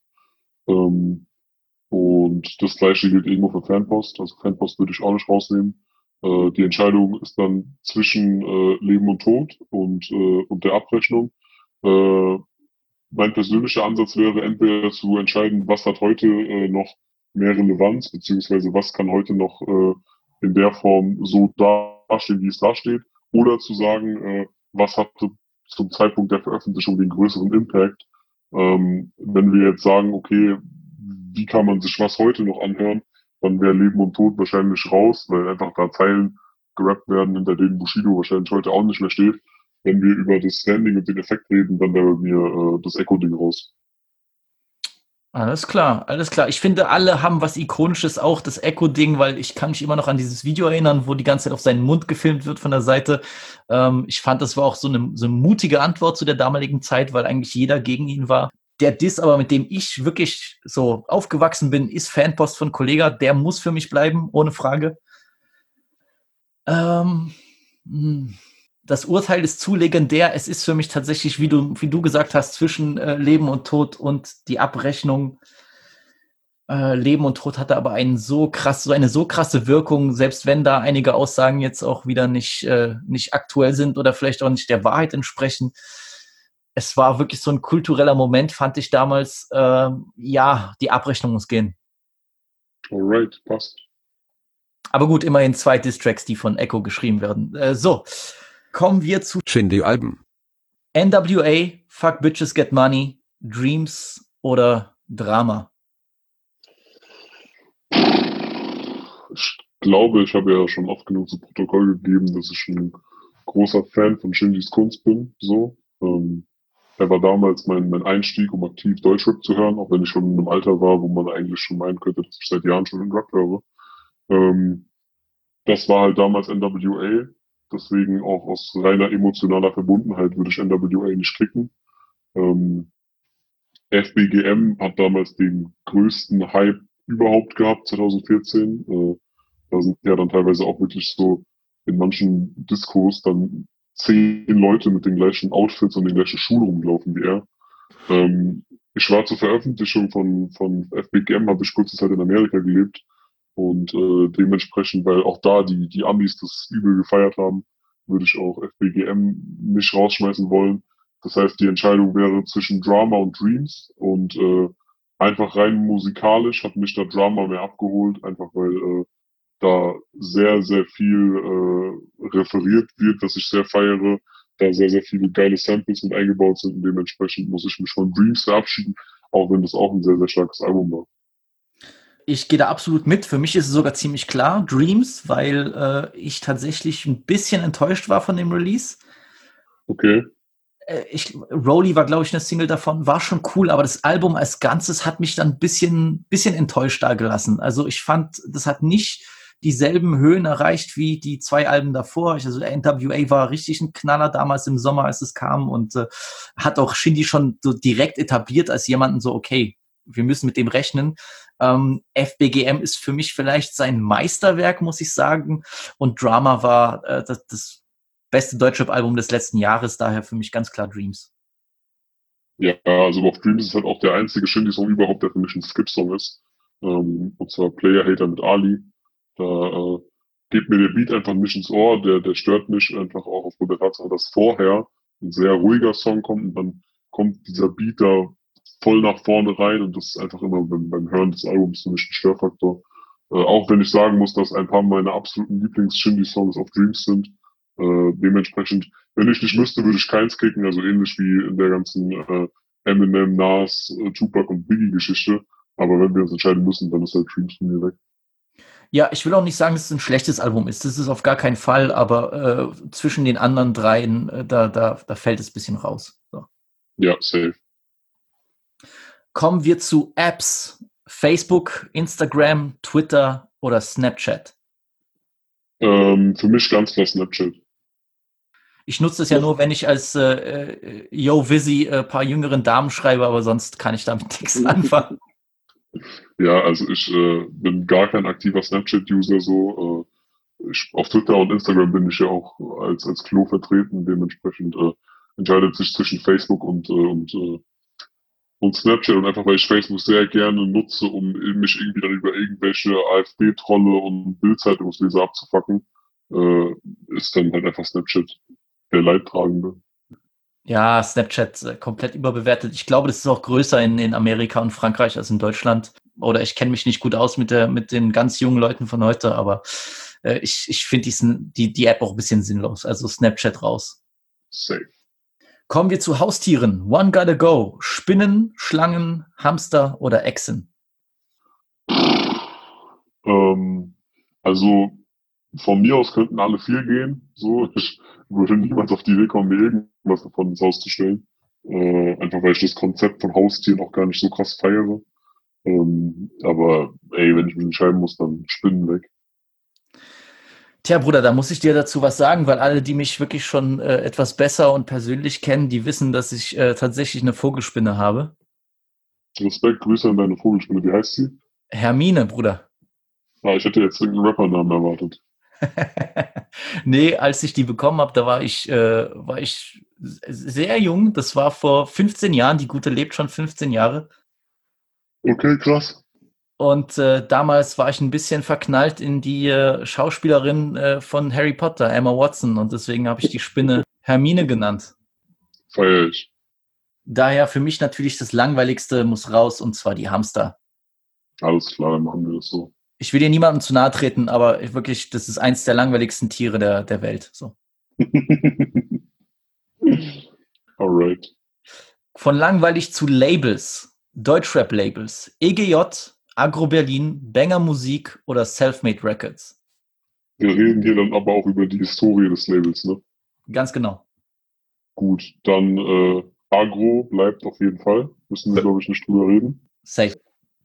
Und das Gleiche gilt irgendwo für Fanpost. Also Fanpost würde ich auch nicht rausnehmen. Die Entscheidung ist dann zwischen Leben und Tod und der Abrechnung. Mein persönlicher Ansatz wäre entweder zu entscheiden, was hat heute noch mehr Relevanz, beziehungsweise was kann heute noch in der Form so dastehen, wie es dasteht, oder zu sagen, was hatte zum Zeitpunkt der Veröffentlichung den größeren Impact. Wenn wir jetzt sagen, okay, wie kann man sich was heute noch anhören, dann wäre Leben und Tod wahrscheinlich raus, weil einfach da Zeilen gerappt werden, hinter denen Bushido wahrscheinlich heute auch nicht mehr steht. Wenn wir über das Standing und den Effekt reden, dann wäre bei mir das Echo-Ding raus. Alles klar, alles klar. Ich finde, alle haben was Ikonisches, auch das Echo-Ding, weil ich kann mich immer noch an dieses Video erinnern, wo die ganze Zeit auf seinen Mund gefilmt wird von der Seite. Ich fand, das war auch so eine mutige Antwort zu der damaligen Zeit, weil eigentlich jeder gegen ihn war. Der Diss aber, mit dem ich wirklich so aufgewachsen bin, ist Fanpost von Kollega. Der muss für mich bleiben, ohne Frage. Das Urteil ist zu legendär. Es ist für mich tatsächlich, wie du gesagt hast, zwischen Leben und Tod und die Abrechnung. Leben und Tod hatte aber eine so krasse Wirkung, selbst wenn da einige Aussagen jetzt auch wieder nicht aktuell sind oder vielleicht auch nicht der Wahrheit entsprechen. Es war wirklich so ein kultureller Moment, fand ich damals. Ja, die Abrechnung muss gehen. Alright, passt. Aber gut, immerhin 2 Diss-Tracks, die von Echo geschrieben werden. So, kommen wir zu Shindy-Alben. NWA, Fuck Bitches Get Money, Dreams oder Drama? Ich glaube, ich habe ja schon oft genug zu Protokoll gegeben, dass ich ein großer Fan von Shindys Kunst bin. So. Er war damals mein Einstieg, um aktiv Deutschrap zu hören, auch wenn ich schon in einem Alter war, wo man eigentlich schon meinen könnte, dass ich seit Jahren schon in Rap höre. Das war halt damals NWA. Deswegen auch aus reiner emotionaler Verbundenheit würde ich NWA nicht kicken. FBGM hat damals den größten Hype überhaupt gehabt, 2014. Da sind ja dann teilweise auch wirklich so in manchen Diskos dann 10 Leute mit den gleichen Outfits und den gleichen Schuhen rumgelaufen wie er. Ich war zur Veröffentlichung von FBGM, habe ich kurze Zeit in Amerika gelebt und dementsprechend, weil auch da die Amis das übel gefeiert haben, würde ich auch FBGM nicht rausschmeißen wollen. Das heißt, die Entscheidung wäre zwischen Drama und Dreams und einfach rein musikalisch hat mich da Drama mehr abgeholt, einfach weil da sehr, sehr viel referiert wird, dass ich sehr feiere, da sehr, sehr viele geile Samples mit eingebaut sind und dementsprechend muss ich mich von Dreams verabschieden, auch wenn das auch ein sehr, sehr starkes Album war. Ich gehe da absolut mit. Für mich ist es sogar ziemlich klar, Dreams, weil ich tatsächlich ein bisschen enttäuscht war von dem Release. Okay. Rolly war, glaube ich, eine Single davon, war schon cool, aber das Album als Ganzes hat mich dann ein bisschen enttäuscht da gelassen. Also ich fand, das hat nicht dieselben Höhen erreicht wie die 2 Alben davor. Also NWA war richtig ein Knaller damals im Sommer, als es kam und hat auch Shindy schon so direkt etabliert als jemanden so, okay, wir müssen mit dem rechnen. FBGM ist für mich vielleicht sein Meisterwerk, muss ich sagen. Und Drama war das beste Deutschrap-Album des letzten Jahres, daher für mich ganz klar Dreams. Ja, also auf Dreams ist halt auch der einzige Shindy-Song überhaupt, der für mich ein Skip-Song ist. Und zwar Player Hater mit Ali. Da geht mir der Beat einfach nicht ins Ohr, der stört mich einfach auch aufgrund der Tatsache, dass vorher ein sehr ruhiger Song kommt und dann kommt dieser Beat da voll nach vorne rein und das ist einfach immer beim Hören des Albums für mich ein Störfaktor. Auch wenn ich sagen muss, dass ein paar meiner absoluten Lieblings-Shindy-Songs auf Dreams sind. Dementsprechend, wenn ich nicht müsste, würde ich keins kicken, also ähnlich wie in der ganzen Eminem, Nas, Tupac und Biggie-Geschichte. Aber wenn wir uns entscheiden müssen, dann ist halt Dreams von mir weg. Ja, ich will auch nicht sagen, dass es ein schlechtes Album ist. Das ist auf gar keinen Fall, aber zwischen den anderen dreien, da fällt es ein bisschen raus. So. Ja, safe. Kommen wir zu Apps. Facebook, Instagram, Twitter oder Snapchat? Für mich ganz klar Snapchat. Ich nutze das ja nur, wenn ich als Yo Vizzy paar jüngeren Damen schreibe, aber sonst kann ich damit nichts anfangen. Ja, also ich bin gar kein aktiver Snapchat-User so. Auf Twitter und Instagram bin ich ja auch als Klo vertreten. Dementsprechend entscheidet sich zwischen Facebook und Snapchat und einfach weil ich Facebook sehr gerne nutze, um mich irgendwie dann über irgendwelche AfD-Trolle und Bild-Zeitungsleser abzufacken, ist dann halt einfach Snapchat der Leidtragende. Ja, Snapchat komplett überbewertet. Ich glaube, das ist auch größer in Amerika und Frankreich als in Deutschland. Oder ich kenne mich nicht gut aus mit den ganz jungen Leuten von heute, aber ich finde die App auch ein bisschen sinnlos. Also Snapchat raus. Safe. Kommen wir zu Haustieren. One gotta go. Spinnen, Schlangen, Hamster oder Echsen? Also von mir aus könnten alle 4 gehen. So, ich würde niemals auf die Idee kommen, mir irgendwas davon ins Haus zu stellen. Einfach weil ich das Konzept von Haustieren auch gar nicht so krass feiere. Aber ey, wenn ich mich entscheiden muss, dann Spinnen weg. Tja, Bruder, da muss ich dir dazu was sagen, weil alle, die mich wirklich schon etwas besser und persönlich kennen, die wissen, dass ich tatsächlich eine Vogelspinne habe. Respekt, Grüße an deine Vogelspinne. Wie heißt sie? Hermine, Bruder. Ah, ich hätte jetzt irgendeinen Rappernamen erwartet. Nee, als ich die bekommen habe, da war ich sehr jung. Das war vor 15 Jahren. Die Gute lebt schon 15 Jahre. Okay, krass. Und damals war ich ein bisschen verknallt in die Schauspielerin von Harry Potter, Emma Watson. Und deswegen habe ich die Spinne Hermine genannt. Feier ich. Daher für mich natürlich das Langweiligste muss raus, und zwar die Hamster. Alles klar, dann machen wir das so. Ich will dir niemandem zu nahe treten, aber wirklich, das ist eins der langweiligsten Tiere der Welt. So. Alright. Von langweilig zu Labels. Deutschrap-Labels. EGJ, Agro Berlin, Banger Musik oder Selfmade Records? Wir reden hier dann aber auch über die Historie des Labels, ne? Ganz genau. Gut, dann Agro bleibt auf jeden Fall. Müssen wir, glaube ich, nicht drüber reden. Safe.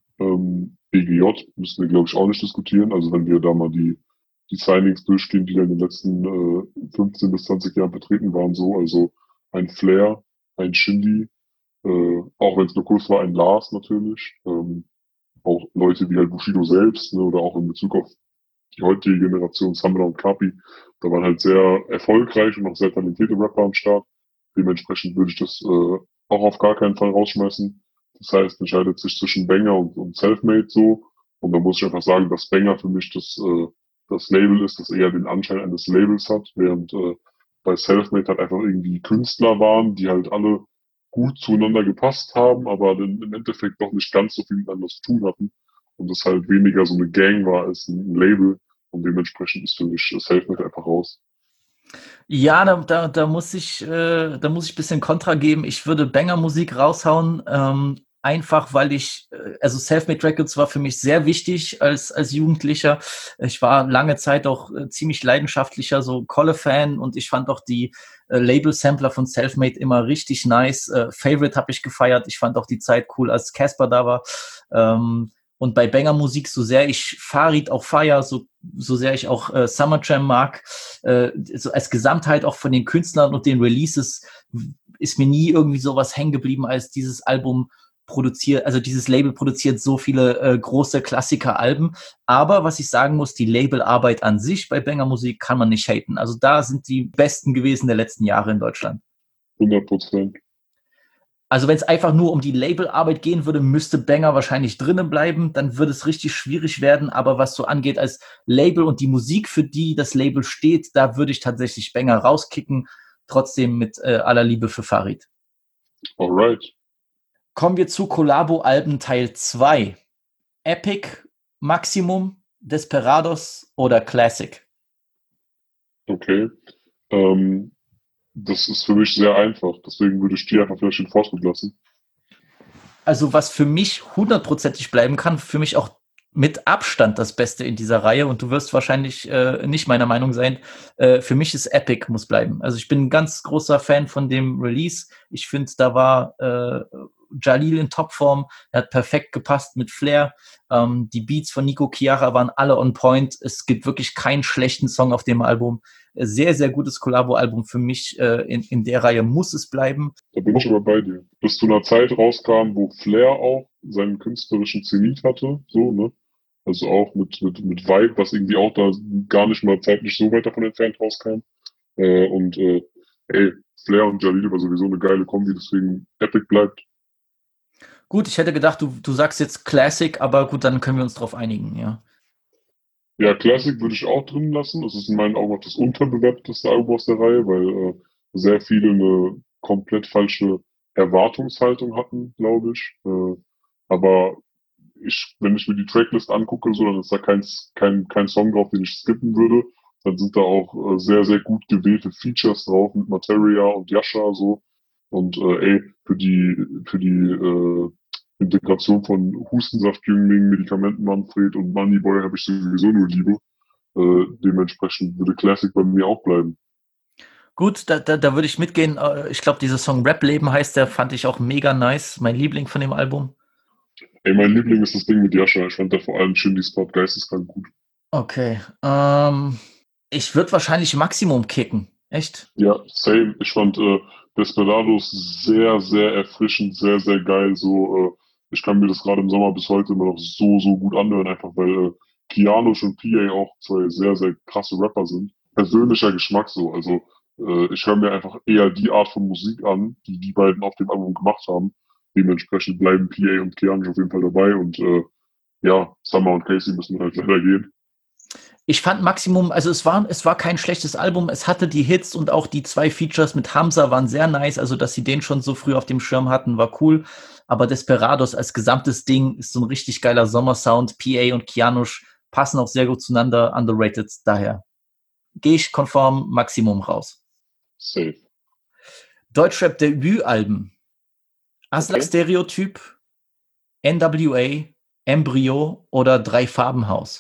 BGJ müssen wir, glaube ich, auch nicht diskutieren. Also wenn wir da mal die Signings durchgehen, die da in den letzten 15 bis 20 Jahren vertreten waren, so. Also ein Flair, ein Shindy, auch wenn es nur kurz war, ein Lars natürlich. Auch Leute wie halt Bushido selbst, ne, oder auch in Bezug auf die heutige Generation, Samra und Kapi, da waren halt sehr erfolgreich und auch sehr talentierte Rapper am Start. Dementsprechend würde ich das auch auf gar keinen Fall rausschmeißen. Das heißt, entscheidet sich zwischen Banger und Selfmade so. Und da muss ich einfach sagen, dass Banger für mich das Label ist, das eher den Anschein eines Labels hat, während bei Selfmade halt einfach irgendwie Künstler waren, die halt alle gut zueinander gepasst haben, aber dann im Endeffekt doch nicht ganz so viel miteinander zu tun hatten. Und das halt weniger so eine Gang war als ein Label. Und dementsprechend ist für mich Selfmade einfach raus. Ja, da muss ich ein bisschen Kontra geben. Ich würde Banger-Musik raushauen, einfach weil also Selfmade Records war für mich sehr wichtig als Jugendlicher. Ich war lange Zeit auch ziemlich leidenschaftlicher so Kolle-Fan und ich fand auch die Label-Sampler von Selfmade immer richtig nice. Favorite habe ich gefeiert. Ich fand auch die Zeit cool, als Casper da war. Und bei Banger-Musik, so sehr ich Farid auch feier, so sehr ich auch Summer Jam mag, so als Gesamtheit auch von den Künstlern und den Releases ist mir nie irgendwie sowas hängen geblieben, als dieses Album produziert, also dieses Label produziert so viele große Klassiker-Alben. Aber was ich sagen muss, die Labelarbeit an sich bei Banger-Musik kann man nicht haten. Also da sind die Besten gewesen der letzten Jahre in Deutschland. 100%. Also wenn es einfach nur um die Labelarbeit gehen würde, müsste Banger wahrscheinlich drinnen bleiben. Dann würde es richtig schwierig werden. Aber was so angeht als Label und die Musik, für die das Label steht, da würde ich tatsächlich Banger rauskicken. Trotzdem mit aller Liebe für Farid. Alright. Kommen wir zu Collabo-Alben Teil 2. Epic, Maximum, Desperados oder Classic? Okay. Das ist für mich sehr einfach. Deswegen würde ich dir einfach vielleicht den Vortritt lassen. Also was für mich hundertprozentig bleiben kann, für mich auch mit Abstand das Beste in dieser Reihe, und du wirst wahrscheinlich nicht meiner Meinung sein, für mich ist Epic muss bleiben. Also ich bin ein ganz großer Fan von dem Release. Ich finde, da war Jalil in Topform, er hat perfekt gepasst mit Flair. Die Beats von Nico Chiara waren alle on point. Es gibt wirklich keinen schlechten Song auf dem Album. Sehr, sehr gutes Collabo-Album für mich. In der Reihe muss es bleiben. Da bin ich aber bei dir. Bis zu einer Zeit rauskam, wo Flair auch seinen künstlerischen Zenit hatte, so, ne? Also auch mit Vibe, was irgendwie auch da gar nicht mal zeitlich so weit davon entfernt rauskam. Ey, Flair und Jalil war sowieso eine geile Kombi, deswegen Epic bleibt. Gut, ich hätte gedacht, du sagst jetzt Classic, aber gut, dann können wir uns drauf einigen, ja. Ja, Classic würde ich auch drin lassen. Das ist in meinen Augen auch das unterbewerteteste Album aus der Reihe, weil sehr viele eine komplett falsche Erwartungshaltung hatten, glaube ich. Aber wenn ich mir die Tracklist angucke, so, dann ist da kein Song drauf, den ich skippen würde. Dann sind da auch sehr, sehr gut gewählte Features drauf mit Materia und Yasha so. Und für die Integration von Hustensaftjüngling, Medikamentenmanfred und Moneyboy habe ich sowieso nur Liebe. Dementsprechend würde Classic bei mir auch bleiben. Gut, da würde ich mitgehen. Ich glaube, dieser Song Rap Leben heißt, der fand ich auch mega nice. Mein Liebling von dem Album. Ey, mein Liebling ist das Ding mit Yasha. Ich fand da vor allem Shindy Spot geisteskrank gut. Okay. Ich würde wahrscheinlich Maximum kicken. Echt? Ja, same. Ich fand Desperados sehr, sehr erfrischend, sehr, sehr geil. Ich kann mir das gerade im Sommer bis heute immer noch so, so gut anhören, einfach weil Kianosch und PA auch zwei sehr, sehr krasse Rapper sind. Persönlicher Geschmack so. Also ich höre mir einfach eher die Art von Musik an, die die beiden auf dem Album gemacht haben. Dementsprechend bleiben PA und Kianosch auf jeden Fall dabei und ja, Summer und Casey müssen halt leider gehen. Ich fand Maximum, also es war kein schlechtes Album. Es hatte die Hits und auch die 2 Features mit Hamza waren sehr nice. Also, dass sie den schon so früh auf dem Schirm hatten, war cool. Aber Desperados als gesamtes Ding ist so ein richtig geiler Sommersound. PA und Kianosch passen auch sehr gut zueinander. Underrated. Daher gehe ich konform Maximum raus. Safe. Deutschrap-Debütalben. Aslak Stereotyp, NWA, Embryo oder Drei-Farben-Haus?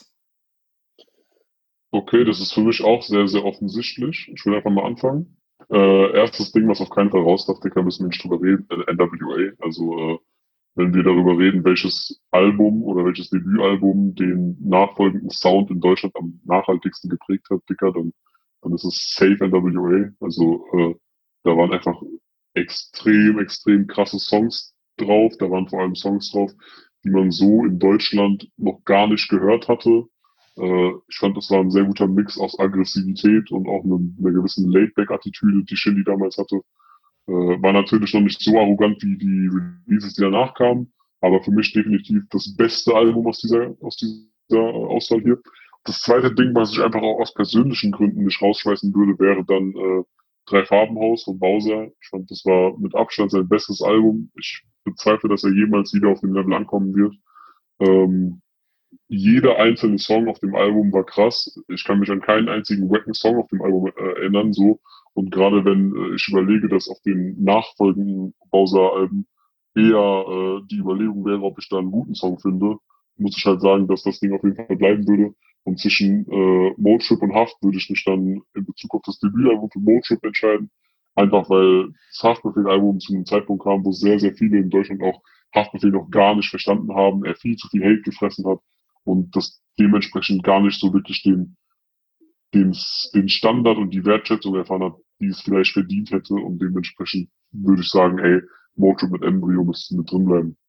Okay, das ist für mich auch sehr, sehr offensichtlich. Ich will einfach mal anfangen. Erstes Ding, was auf keinen Fall raus darf, Dicker, müssen wir nicht drüber reden, NWA. Also, wenn wir darüber reden, welches Album oder welches Debütalbum den nachfolgenden Sound in Deutschland am nachhaltigsten geprägt hat, Dicker, dann ist es safe NWA. Also, da waren einfach extrem, extrem krasse Songs drauf. Da waren vor allem Songs drauf, die man so in Deutschland noch gar nicht gehört hatte. Ich fand, das war ein sehr guter Mix aus Aggressivität und auch einer gewissen Laid-Back-Attitüde, die Shindy damals hatte. War natürlich noch nicht so arrogant wie die Releases, die danach kamen, aber für mich definitiv das beste Album aus dieser Auswahl hier. Das zweite Ding, was ich einfach auch aus persönlichen Gründen nicht rausschmeißen würde, wäre dann Drei-Farben-Haus von Bowser. Ich fand, das war mit Abstand sein bestes Album. Ich bezweifle, dass er jemals wieder auf dem Level ankommen wird. Jeder einzelne Song auf dem Album war krass. Ich kann mich an keinen einzigen wacken Song auf dem Album erinnern, so. Und gerade wenn ich überlege, dass auf den nachfolgenden Bowser-Alben eher die Überlegung wäre, ob ich da einen guten Song finde, muss ich halt sagen, dass das Ding auf jeden Fall bleiben würde. Und zwischen Motrip und Haft würde ich mich dann in Bezug auf das Debütalbum für Motrip entscheiden. Einfach weil das Haftbefehl-Album zu einem Zeitpunkt kam, wo sehr, sehr viele in Deutschland auch Haftbefehl noch gar nicht verstanden haben, er viel zu viel Hate gefressen hat und das dementsprechend gar nicht so wirklich den Standard und die Wertschätzung erfahren hat, die es vielleicht verdient hätte. Und dementsprechend würde ich sagen, ey, Mojo mit Embryo müsste mit drin bleiben.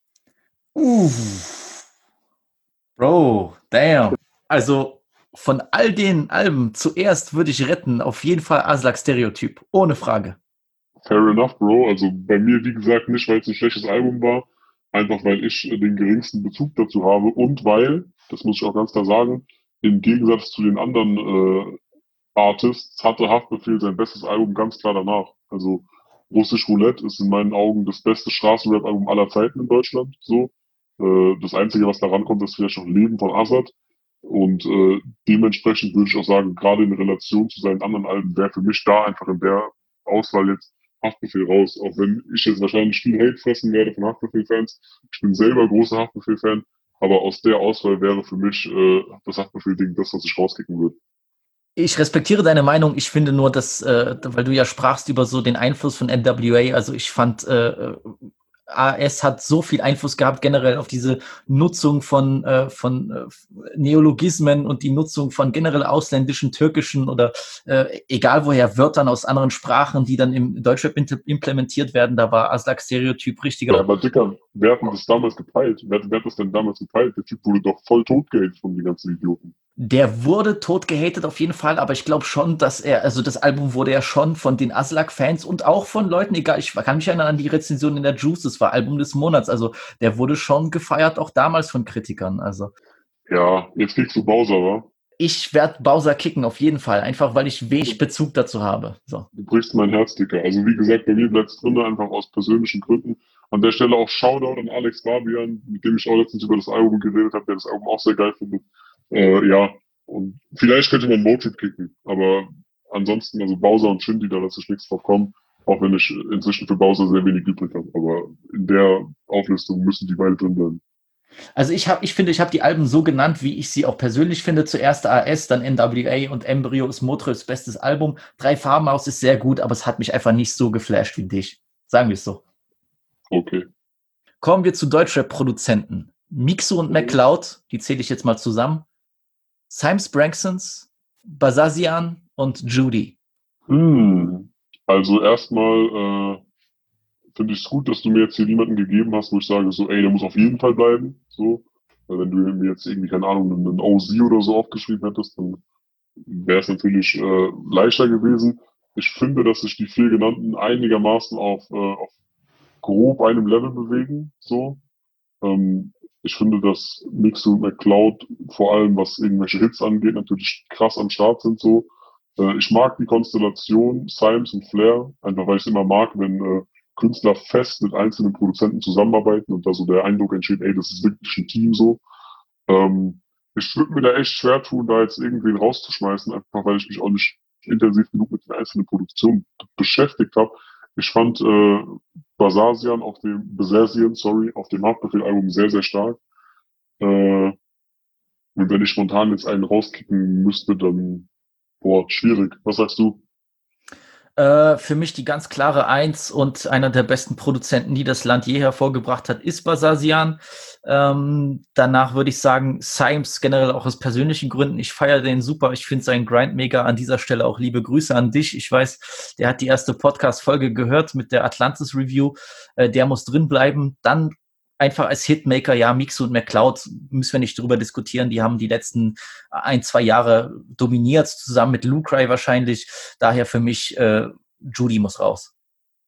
Bro, damn. Also von all den Alben zuerst würde ich retten, auf jeden Fall Aslak Stereotyp, ohne Frage. Fair enough, Bro. Also bei mir, wie gesagt, nicht, weil es ein schlechtes Album war, einfach weil ich den geringsten Bezug dazu habe und weil, das muss ich auch ganz klar sagen, im Gegensatz zu den anderen Artists hatte Haftbefehl sein bestes Album ganz klar danach. Also Russisch Roulette ist in meinen Augen das beste Straßenrap-Album aller Zeiten in Deutschland. So. Das Einzige, was da rankommt, ist vielleicht noch Leben von Azad. Und dementsprechend würde ich auch sagen, gerade in Relation zu seinen anderen Alben, wäre für mich da einfach in der Auswahl jetzt Haftbefehl raus. Auch wenn ich jetzt wahrscheinlich viel Hate fressen werde von Haftbefehl-Fans. Ich bin selber großer Haftbefehl-Fan. Aber aus der Auswahl wäre für mich das Haftbefehl-Ding das, was ich rauskicken würde. Ich respektiere deine Meinung. Ich finde nur, dass, weil du ja sprachst über so den Einfluss von NWA, also ich fand, AS hat so viel Einfluss gehabt generell auf diese Nutzung von Neologismen und die Nutzung von generell ausländischen, türkischen oder egal woher Wörtern aus anderen Sprachen, die dann im Deutschrap implementiert werden. Da war Aslak Stereotyp richtiger. Ja, aber Dicker, wer hat denn das damals gepeilt? Wer hat das denn damals gepeilt? Der Typ wurde doch voll totgehatet von den ganzen Idioten. Der wurde tot gehatet auf jeden Fall, aber ich glaube schon, dass also das Album wurde ja schon von den Aslak-Fans und auch von Leuten, egal, ich kann mich erinnern an die Rezension in der Juice, das war Album des Monats, also der wurde schon gefeiert, auch damals von Kritikern, also. Ja, jetzt kriegst du Bowser, wa? Ich werde Bowser kicken, auf jeden Fall, einfach weil ich wenig Bezug dazu habe, so. Du brichst mein Herz, Dicker. Also wie gesagt, bei mir bleibt es drin, einfach aus persönlichen Gründen. An der Stelle auch Shoutout an Alex Barbian, mit dem ich auch letztens über das Album geredet habe, der das Album auch sehr geil findet. Ja, und vielleicht könnte man Motrip kicken, aber ansonsten, also Bowser und Shindy, da lasse ich nichts drauf kommen, auch wenn ich inzwischen für Bowser sehr wenig übrig habe. Aber in der Auflistung müssen die beide drin bleiben. Also ich finde, ich habe die Alben so genannt, wie ich sie auch persönlich finde. Zuerst AS, dann NWA und Embryo ist Motrips bestes Album. Drei Farbenhaus ist sehr gut, aber es hat mich einfach nicht so geflasht wie dich. Sagen wir es so. Okay. Kommen wir zu Deutschrap-Produzenten. Mixo und MacLeod, die zähle ich jetzt mal zusammen. Symes Branksons, Basazian und Judy. Also erstmal finde ich es gut, dass du mir jetzt hier niemanden gegeben hast, wo ich sage so, ey, der muss auf jeden Fall bleiben. So. Weil wenn du mir jetzt irgendwie, keine Ahnung, einen OZ oder so aufgeschrieben hättest, dann wäre es natürlich leichter gewesen. Ich finde, dass sich die vier genannten einigermaßen auf grob einem Level bewegen. So. Ich finde, dass Mixo und MacLeod vor allem, was irgendwelche Hits angeht, natürlich krass am Start sind. So. Ich mag die Konstellation Symes und Flair, einfach weil ich es immer mag, wenn Künstler fest mit einzelnen Produzenten zusammenarbeiten und da so der Eindruck entsteht, ey, das ist wirklich ein Team so. Ich würde mir da echt schwer tun, da jetzt irgendwen rauszuschmeißen, einfach weil ich mich auch nicht intensiv genug mit den einzelnen Produktionen beschäftigt habe. Ich fand Basazian auf dem auf dem Haftbefehl-Album sehr, sehr stark. Und wenn ich spontan jetzt einen rauskicken müsste, dann schwierig. Was sagst du? Für mich die ganz klare Eins und einer der besten Produzenten, die das Land je hervorgebracht hat, ist Basazian. Danach würde ich sagen, Symes generell auch aus persönlichen Gründen. Ich feiere den super. Ich finde seinen Grind mega. An dieser Stelle auch liebe Grüße an dich. Ich weiß, der hat die erste Podcast-Folge gehört mit der Atlantis Review. Der muss drin bleiben. Dann einfach als Hitmaker, ja, Mixo und MacLeod müssen wir nicht drüber diskutieren. Die haben die letzten 1-2 Jahre dominiert, zusammen mit Lucry wahrscheinlich. Daher für mich, Judy muss raus.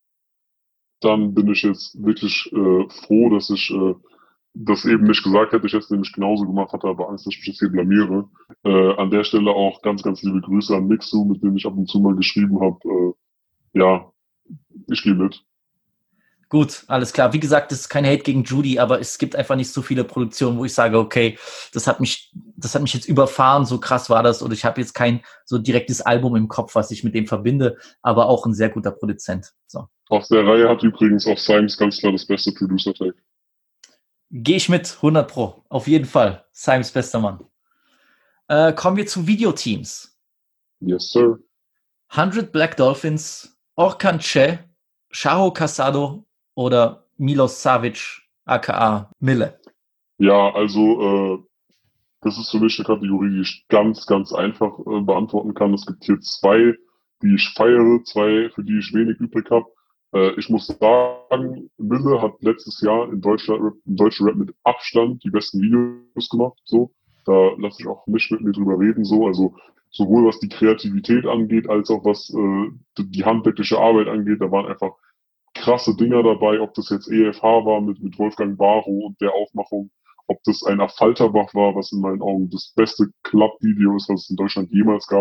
Dann bin ich jetzt wirklich froh, dass ich das eben nicht gesagt hätte. Ich hätte es nämlich genauso gemacht, hatte aber Angst, dass ich mich jetzt hier blamiere. An der Stelle auch ganz, ganz liebe Grüße an Mixo, mit dem ich ab und zu mal geschrieben habe. Ja, ich gehe mit. Gut, alles klar. Wie gesagt, das ist kein Hate gegen Judy, aber es gibt einfach nicht so viele Produktionen, wo ich sage, okay, das hat mich jetzt überfahren, so krass war das, oder ich habe jetzt kein so direktes Album im Kopf, was ich mit dem verbinde, aber auch ein sehr guter Produzent. So. Aus der Reihe hat übrigens auch Symes ganz klar das beste Producer-Tag. Gehe ich mit, 100 Pro. Auf jeden Fall. Symes bester Mann. Kommen wir zu Videoteams. Yes, sir. 100 Black Dolphins, Orkan Che, Shaho Casado oder Milos Savic, aka Mille? Ja, also das ist für mich eine Kategorie, die ich ganz, ganz einfach beantworten kann. Es gibt hier zwei, die ich feiere, zwei, für die ich wenig übrig habe. Ich muss sagen, Mille hat letztes Jahr in deutschen Rap mit Abstand die besten Videos gemacht. So, da lasse ich auch nicht mit mir drüber reden. So, also sowohl was die Kreativität angeht, als auch was die handwerkliche Arbeit angeht. Da waren einfach krasse Dinger dabei, ob das jetzt EFH war mit Wolfgang Barrow und der Aufmachung, ob das ein Falterbach war, was in meinen Augen das beste Club-Video ist, was es in Deutschland jemals gab.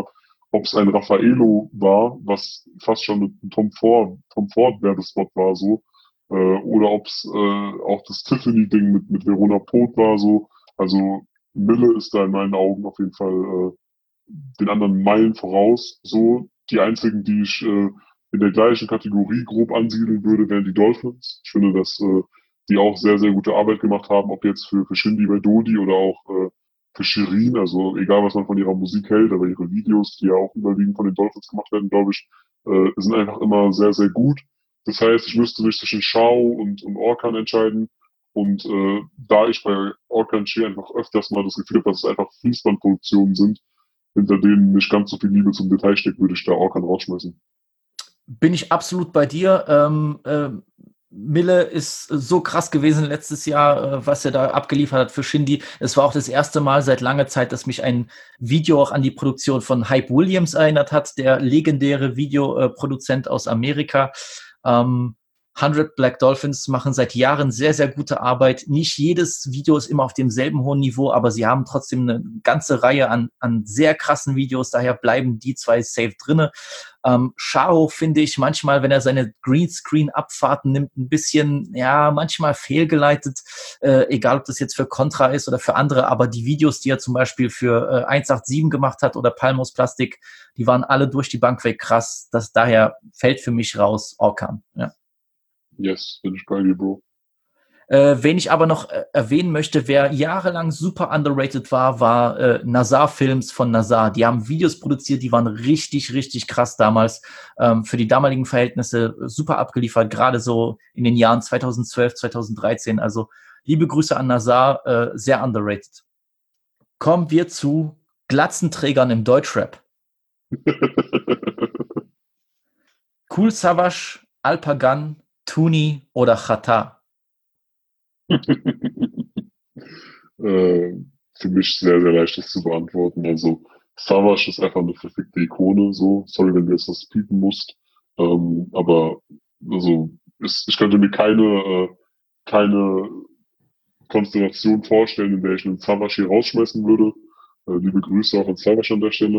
ob es ein Raffaello war, was fast schon mit Tom Ford Werbespot war, so, oder ob es auch das Tiffany-Ding mit Verona Poth war, so. Also Mille ist da in meinen Augen auf jeden Fall den anderen Meilen voraus. So, die einzigen, die ich in der gleichen Kategorie grob ansiedeln würde, wären die Dolphins. Ich finde, dass die auch sehr, sehr gute Arbeit gemacht haben, ob jetzt für Shindy bei Dodi oder auch für Shirin, also egal was man von ihrer Musik hält, aber ihre Videos, die ja auch überwiegend von den Dolphins gemacht werden, glaube ich, sind einfach immer sehr, sehr gut. Das heißt, ich müsste mich zwischen Shao und Orkan entscheiden. Und da ich bei Orkan Che einfach öfters mal das Gefühl habe, dass es einfach Fließbandproduktionen sind, hinter denen nicht ganz so viel Liebe zum Detail steckt, würde ich da Orkan rausschmeißen. Bin ich absolut bei dir. Mille ist so krass gewesen letztes Jahr, was er da abgeliefert hat für Shindy. Es war auch das erste Mal seit langer Zeit, dass mich ein Video auch an die Produktion von Hype Williams erinnert hat, der legendäre Videoproduzent aus Amerika. 100 Black Dolphins machen seit Jahren sehr, sehr gute Arbeit. Nicht jedes Video ist immer auf demselben hohen Niveau, aber sie haben trotzdem eine ganze Reihe an sehr krassen Videos. Daher bleiben die zwei safe drinne. Shao finde ich manchmal, wenn er seine Greenscreen-Abfahrten nimmt, ein bisschen, ja, manchmal fehlgeleitet, egal ob das jetzt für Contra ist oder für andere, aber die Videos, die er zum Beispiel für 187 gemacht hat oder Palmos Plastik, die waren alle durch die Bank weg krass. Daher fällt für mich raus Orkan, ja. Yes, bin ich bei dir, Bro. Wen ich aber noch erwähnen möchte, wer jahrelang super underrated war Nazar Films von Nazar. Die haben Videos produziert, die waren richtig, richtig krass damals. Für die damaligen Verhältnisse super abgeliefert, gerade so in den Jahren 2012, 2013. Also liebe Grüße an Nazar, sehr underrated. Kommen wir zu Glatzenträgern im Deutschrap. Kool Savas, Alpagan, Tuni oder Xatar? Für mich sehr, sehr leicht, das zu beantworten. Also, Savage ist einfach eine verfickte Ikone, so. Sorry, wenn du jetzt das piepen musst. Aber, also, ich könnte mir keine Konstellation vorstellen, in der ich einen Savage hier rausschmeißen würde. Liebe Grüße auch an Savage an der Stelle.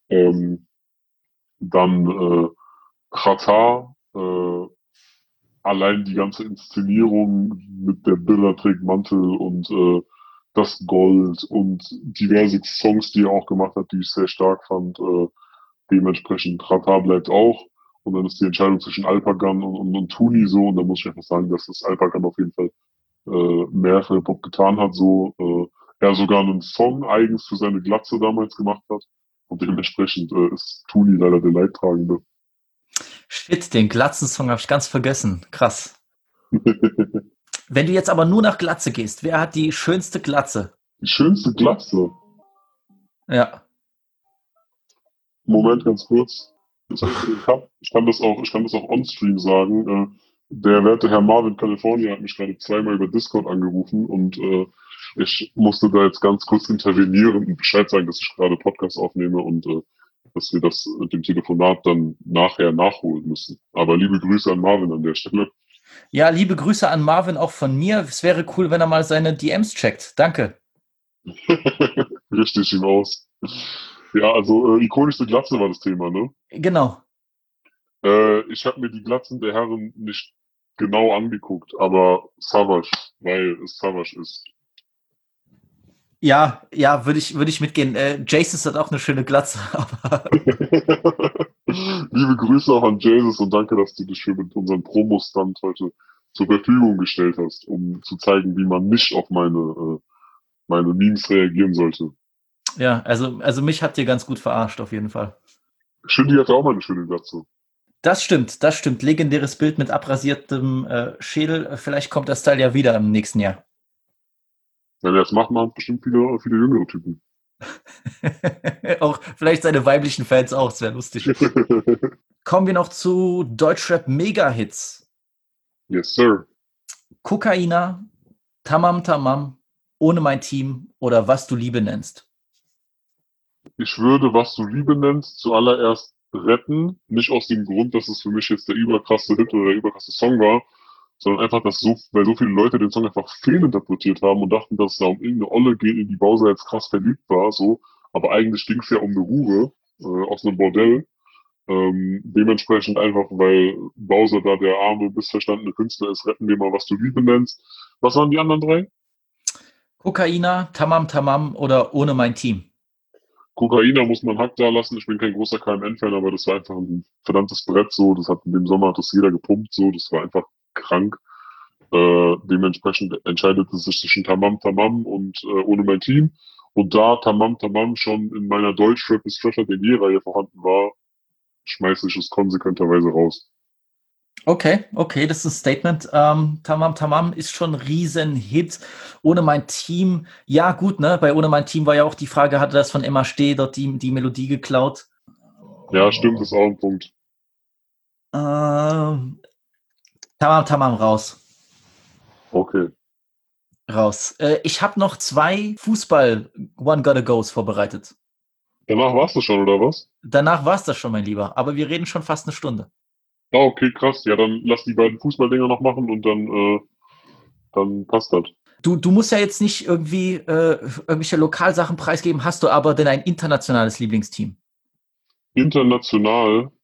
Dann, Xatar, allein die ganze Inszenierung mit der Billa trägt Mantel und das Gold und diverse Songs, die er auch gemacht hat, die ich sehr stark fand. Dementsprechend Xatar bleibt auch. Und dann ist die Entscheidung zwischen Alpagan und Tuni so. Und da muss ich einfach sagen, dass das Alpagan auf jeden Fall mehr für Hip-Hop getan hat. So, er sogar einen Song eigens für seine Glatze damals gemacht hat. Und dementsprechend ist Tuni leider der Leidtragende. Shit, den Glatzen-Song habe ich ganz vergessen. Krass. Wenn du jetzt aber nur nach Glatze gehst, wer hat die schönste Glatze? Die schönste Glatze? Ja. Moment, ganz kurz. Ich kann das auch on-stream sagen. Der werte Herr Marvin California hat mich gerade zweimal über Discord angerufen und ich musste da jetzt ganz kurz intervenieren und Bescheid sagen, dass ich gerade Podcast aufnehme und dass wir das mit dem Telefonat dann nachher nachholen müssen. Aber liebe Grüße an Marvin an der Stelle. Ja, liebe Grüße an Marvin auch von mir. Es wäre cool, wenn er mal seine DMs checkt. Danke. Richtig ihm aus. Ja, also ikonischste Glatze war das Thema, ne? Genau. Ich habe mir die Glatzen der Herren nicht genau angeguckt, aber Savage, weil es Savage ist. Ja, würde ich mitgehen. Jason hat auch eine schöne Glatze. Aber Liebe Grüße auch an Jesus und danke, dass du dich für mit unserem Promo-Stand heute zur Verfügung gestellt hast, um zu zeigen, wie man nicht auf meine Memes reagieren sollte. ja, also mich habt ihr ganz gut verarscht, auf jeden Fall. Shindy hatte auch mal eine schöne Glatze. Das stimmt. Legendäres Bild mit abrasiertem Schädel. Vielleicht kommt das Teil ja wieder im nächsten Jahr. Wenn er das macht, machen bestimmt viele jüngere Typen. Auch vielleicht seine weiblichen Fans auch, das wäre lustig. Kommen wir noch zu Deutschrap Mega-Hits. Yes, sir. Kokaina, Tamam Tamam, Ohne mein Team oder Was du Liebe nennst. Ich würde, was du Liebe nennst, zuallererst retten. Nicht aus dem Grund, dass es für mich jetzt der überkrasse Hit oder der überkrasse Song war, sondern einfach, weil so viele Leute den Song einfach fehlinterpretiert haben und dachten, dass es da um irgendeine Olle geht, in die Bowser jetzt krass verliebt war, so. Aber eigentlich ging es ja um eine Hure. aus einem Bordell. Dementsprechend einfach, weil Bowser da der arme, missverstandene Künstler ist, retten wir mal, was du Liebe nennst. Was waren die anderen drei? Kokaina, Tamam Tamam oder Ohne mein Team. Kokaina muss man Hack da lassen. Ich bin kein großer KMN-Fan, aber das war einfach ein verdammtes Brett so. Das hat in dem Sommer hat das jeder gepumpt so. Das war einfach krank. Dementsprechend entscheidet es sich zwischen Tamam Tamam und Ohne mein Team. Und da Tamam Tamam schon in meiner Deutschrap bis Fresher denn je Reihe vorhanden war, schmeiße ich es konsequenterweise raus. Okay, das ist ein Statement. Tamam Tamam ist schon ein Riesenhit. Ohne mein Team, ja gut, ne? Bei Ohne mein Team war ja auch die Frage, hatte das von Emma Steh dort die Melodie geklaut? Ja, stimmt, ist auch ein Punkt. Tamam Tamam raus. Okay. Raus. Ich habe noch 2 Fußball One Gotta Goes vorbereitet. Danach warst du schon, oder was? Danach war es das schon, mein Lieber. Aber wir reden schon fast eine Stunde. Ah, okay, krass. Ja, dann lass die beiden Fußballdinger noch machen und dann passt das. Du musst ja jetzt nicht irgendwie irgendwelche Lokalsachen preisgeben, hast du aber denn ein internationales Lieblingsteam? International,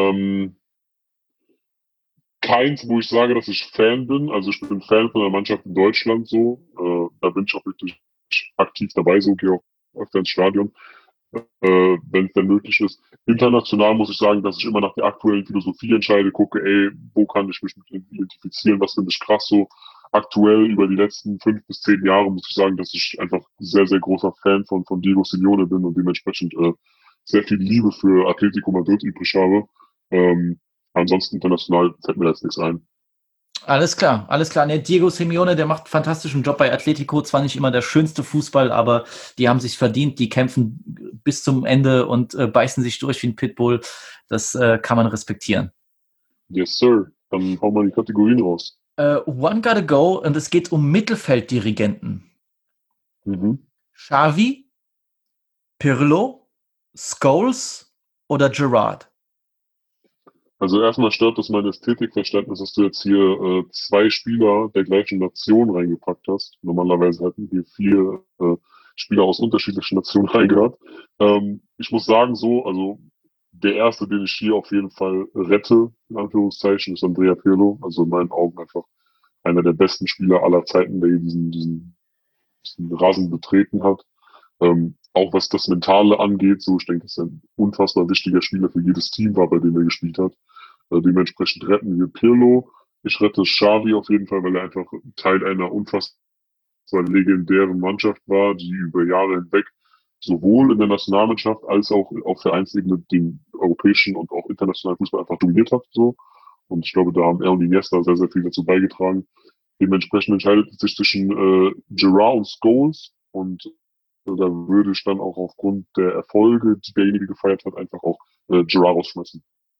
keins, wo ich sage, dass ich Fan bin. Also ich bin Fan von der Mannschaft in Deutschland so. Da bin ich auch wirklich aktiv dabei, so gehe auch öfter ins Stadion, wenn es denn möglich ist. International muss ich sagen, dass ich immer nach der aktuellen Philosophie entscheide, gucke, ey, wo kann ich mich mit identifizieren, was finde ich krass so. Aktuell über die letzten 5 bis 10 Jahre muss ich sagen, dass ich einfach sehr, sehr großer Fan von Diego Simeone bin und dementsprechend sehr viel Liebe für Atletico Madrid übrig habe. Ansonsten international fällt mir jetzt nichts ein. Alles klar. Ne, Diego Simeone, der macht einen fantastischen Job bei Atletico. Zwar nicht immer der schönste Fußball, aber die haben sich verdient. Die kämpfen bis zum Ende und beißen sich durch wie ein Pitbull. Das kann man respektieren. Yes, sir. Dann hauen wir die Kategorien raus. One Gotta Go und es geht um Mittelfelddirigenten. Mhm. Xavi, Pirlo, Scholes oder Gerrard? Also erstmal stört das mein Ästhetikverständnis, dass du jetzt hier 2 Spieler der gleichen Nation reingepackt hast. Normalerweise hätten wir 4 Spieler aus unterschiedlichen Nationen reingehört. Ich muss sagen, so, also der erste, den ich hier auf jeden Fall rette, in Anführungszeichen, ist Andrea Pirlo. Also in meinen Augen einfach einer der besten Spieler aller Zeiten, der hier diesen Rasen betreten hat. Auch was das Mentale angeht, so ich denke, das ist ein unfassbar wichtiger Spieler für jedes Team war, bei dem er gespielt hat. Dementsprechend retten wir Pirlo. Ich rette Xavi auf jeden Fall, weil er einfach Teil einer unfassbar legendären Mannschaft war, die über Jahre hinweg sowohl in der Nationalmannschaft als auch auf Vereinsebene den europäischen und auch internationalen Fußball einfach dominiert hat. So. Und ich glaube, da haben er und Iniesta sehr, sehr viel dazu beigetragen. Dementsprechend entscheidet es sich zwischen Gerrard und Scholes und da würde ich dann auch aufgrund der Erfolge, die derjenige gefeiert hat, einfach auch Gerrard rausschmeißen.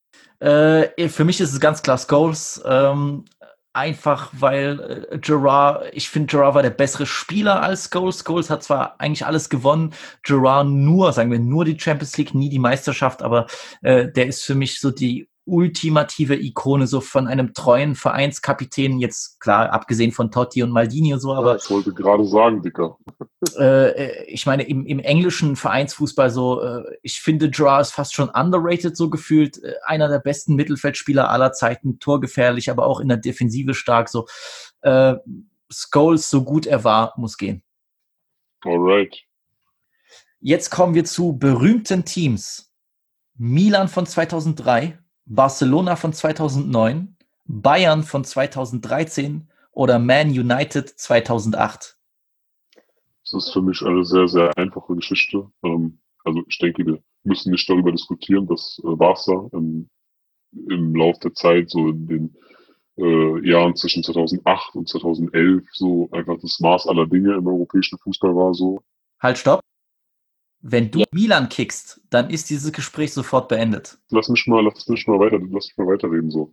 Für mich ist es ganz klar Scholes. Einfach weil Gerrard, ich finde, Gerrard war der bessere Spieler als Scholes. Scholes hat zwar eigentlich alles gewonnen, Gerrard nur, sagen wir, nur die Champions League, nie die Meisterschaft, aber der ist für mich so die ultimative Ikone so von einem treuen Vereinskapitän, jetzt klar, abgesehen von Totti und Maldini und so, aber ich wollte gerade sagen, Dicker. ich meine, im englischen Vereinsfußball so, ich finde, Gerrard ist fast schon underrated so gefühlt, einer der besten Mittelfeldspieler aller Zeiten, torgefährlich, aber auch in der Defensive stark, so, Scholes, so gut er war, muss gehen. Alright. Jetzt kommen wir zu berühmten Teams. Milan von 2003, Barcelona von 2009, Bayern von 2013 oder Man United 2008. Das ist für mich eine sehr, sehr einfache Geschichte. Also ich denke, wir müssen nicht darüber diskutieren, dass Barca im Lauf der Zeit, so in den Jahren zwischen 2008 und 2011, so einfach das Maß aller Dinge im europäischen Fußball war. So. Halt, stopp. Wenn du Milan kickst, dann ist dieses Gespräch sofort beendet. Lass mich mal weiterreden. So.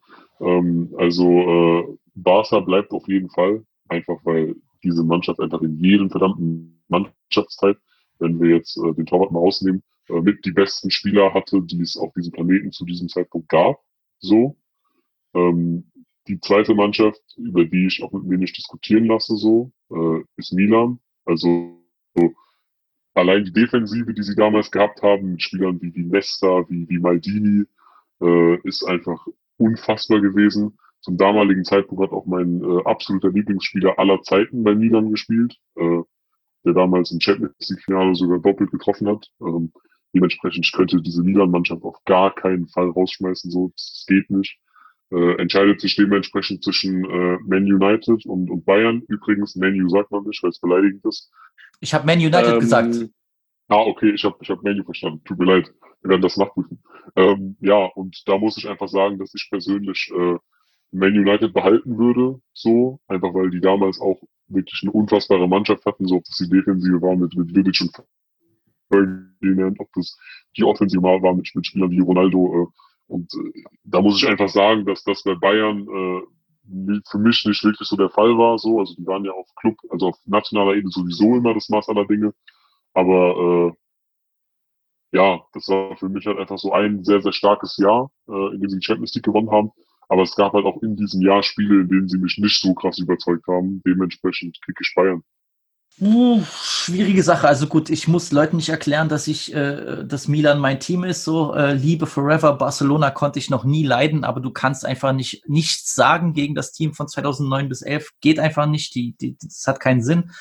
Barca bleibt auf jeden Fall, einfach weil diese Mannschaft einfach in jedem verdammten Mannschaftsteil, wenn wir jetzt den Torwart mal rausnehmen, mit die besten Spieler hatte, die es auf diesem Planeten zu diesem Zeitpunkt gab. So. Die zweite Mannschaft, über die ich auch mit mir nicht diskutieren lasse, so, ist Milan. Also so, allein die Defensive, die sie damals gehabt haben, mit Spielern wie Nesta, wie Maldini, ist einfach unfassbar gewesen. Zum damaligen Zeitpunkt hat auch mein absoluter Lieblingsspieler aller Zeiten bei Milan gespielt, der damals im Champions League-Finale sogar doppelt getroffen hat. Dementsprechend, ich könnte diese Milan-Mannschaft auf gar keinen Fall rausschmeißen, so, das geht nicht. Entscheidet sich dementsprechend zwischen Man United und Bayern. Übrigens, Man U sagt man nicht, weil es beleidigend ist. Ich habe Man United gesagt. Okay, ich hab Man U verstanden. Tut mir leid, wir werden das nachprüfen. Ja, und da muss ich einfach sagen, dass ich persönlich Man United behalten würde, so, einfach weil die damals auch wirklich eine unfassbare Mannschaft hatten, so ob das die Defensive war mit Vidic und Ferdinand, ob das die Offensive war mit Spielern wie Ronaldo. Da muss ich einfach sagen, dass das bei Bayern für mich nicht wirklich so der Fall war. So, also die waren ja auf Club, also auf nationaler Ebene sowieso immer das Maß aller Dinge. Aber ja, das war für mich halt einfach so ein sehr, sehr starkes Jahr, in dem sie die Champions League gewonnen haben. Aber es gab halt auch in diesem Jahr Spiele, in denen sie mich nicht so krass überzeugt haben. Dementsprechend kriege ich Bayern. Schwierige Sache. Also gut, ich muss Leuten nicht erklären, dass Milan mein Team ist. So Liebe forever. Barcelona konnte ich noch nie leiden, aber du kannst einfach nichts sagen gegen das Team von 2009 bis 11. Geht einfach nicht. Das hat keinen Sinn.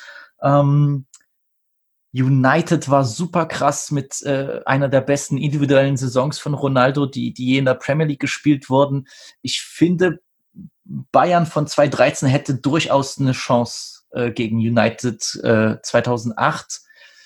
United war super krass mit einer der besten individuellen Saisons von Ronaldo, die je in der Premier League gespielt wurden. Ich finde, Bayern von 2013 hätte durchaus eine Chance gegen United 2008.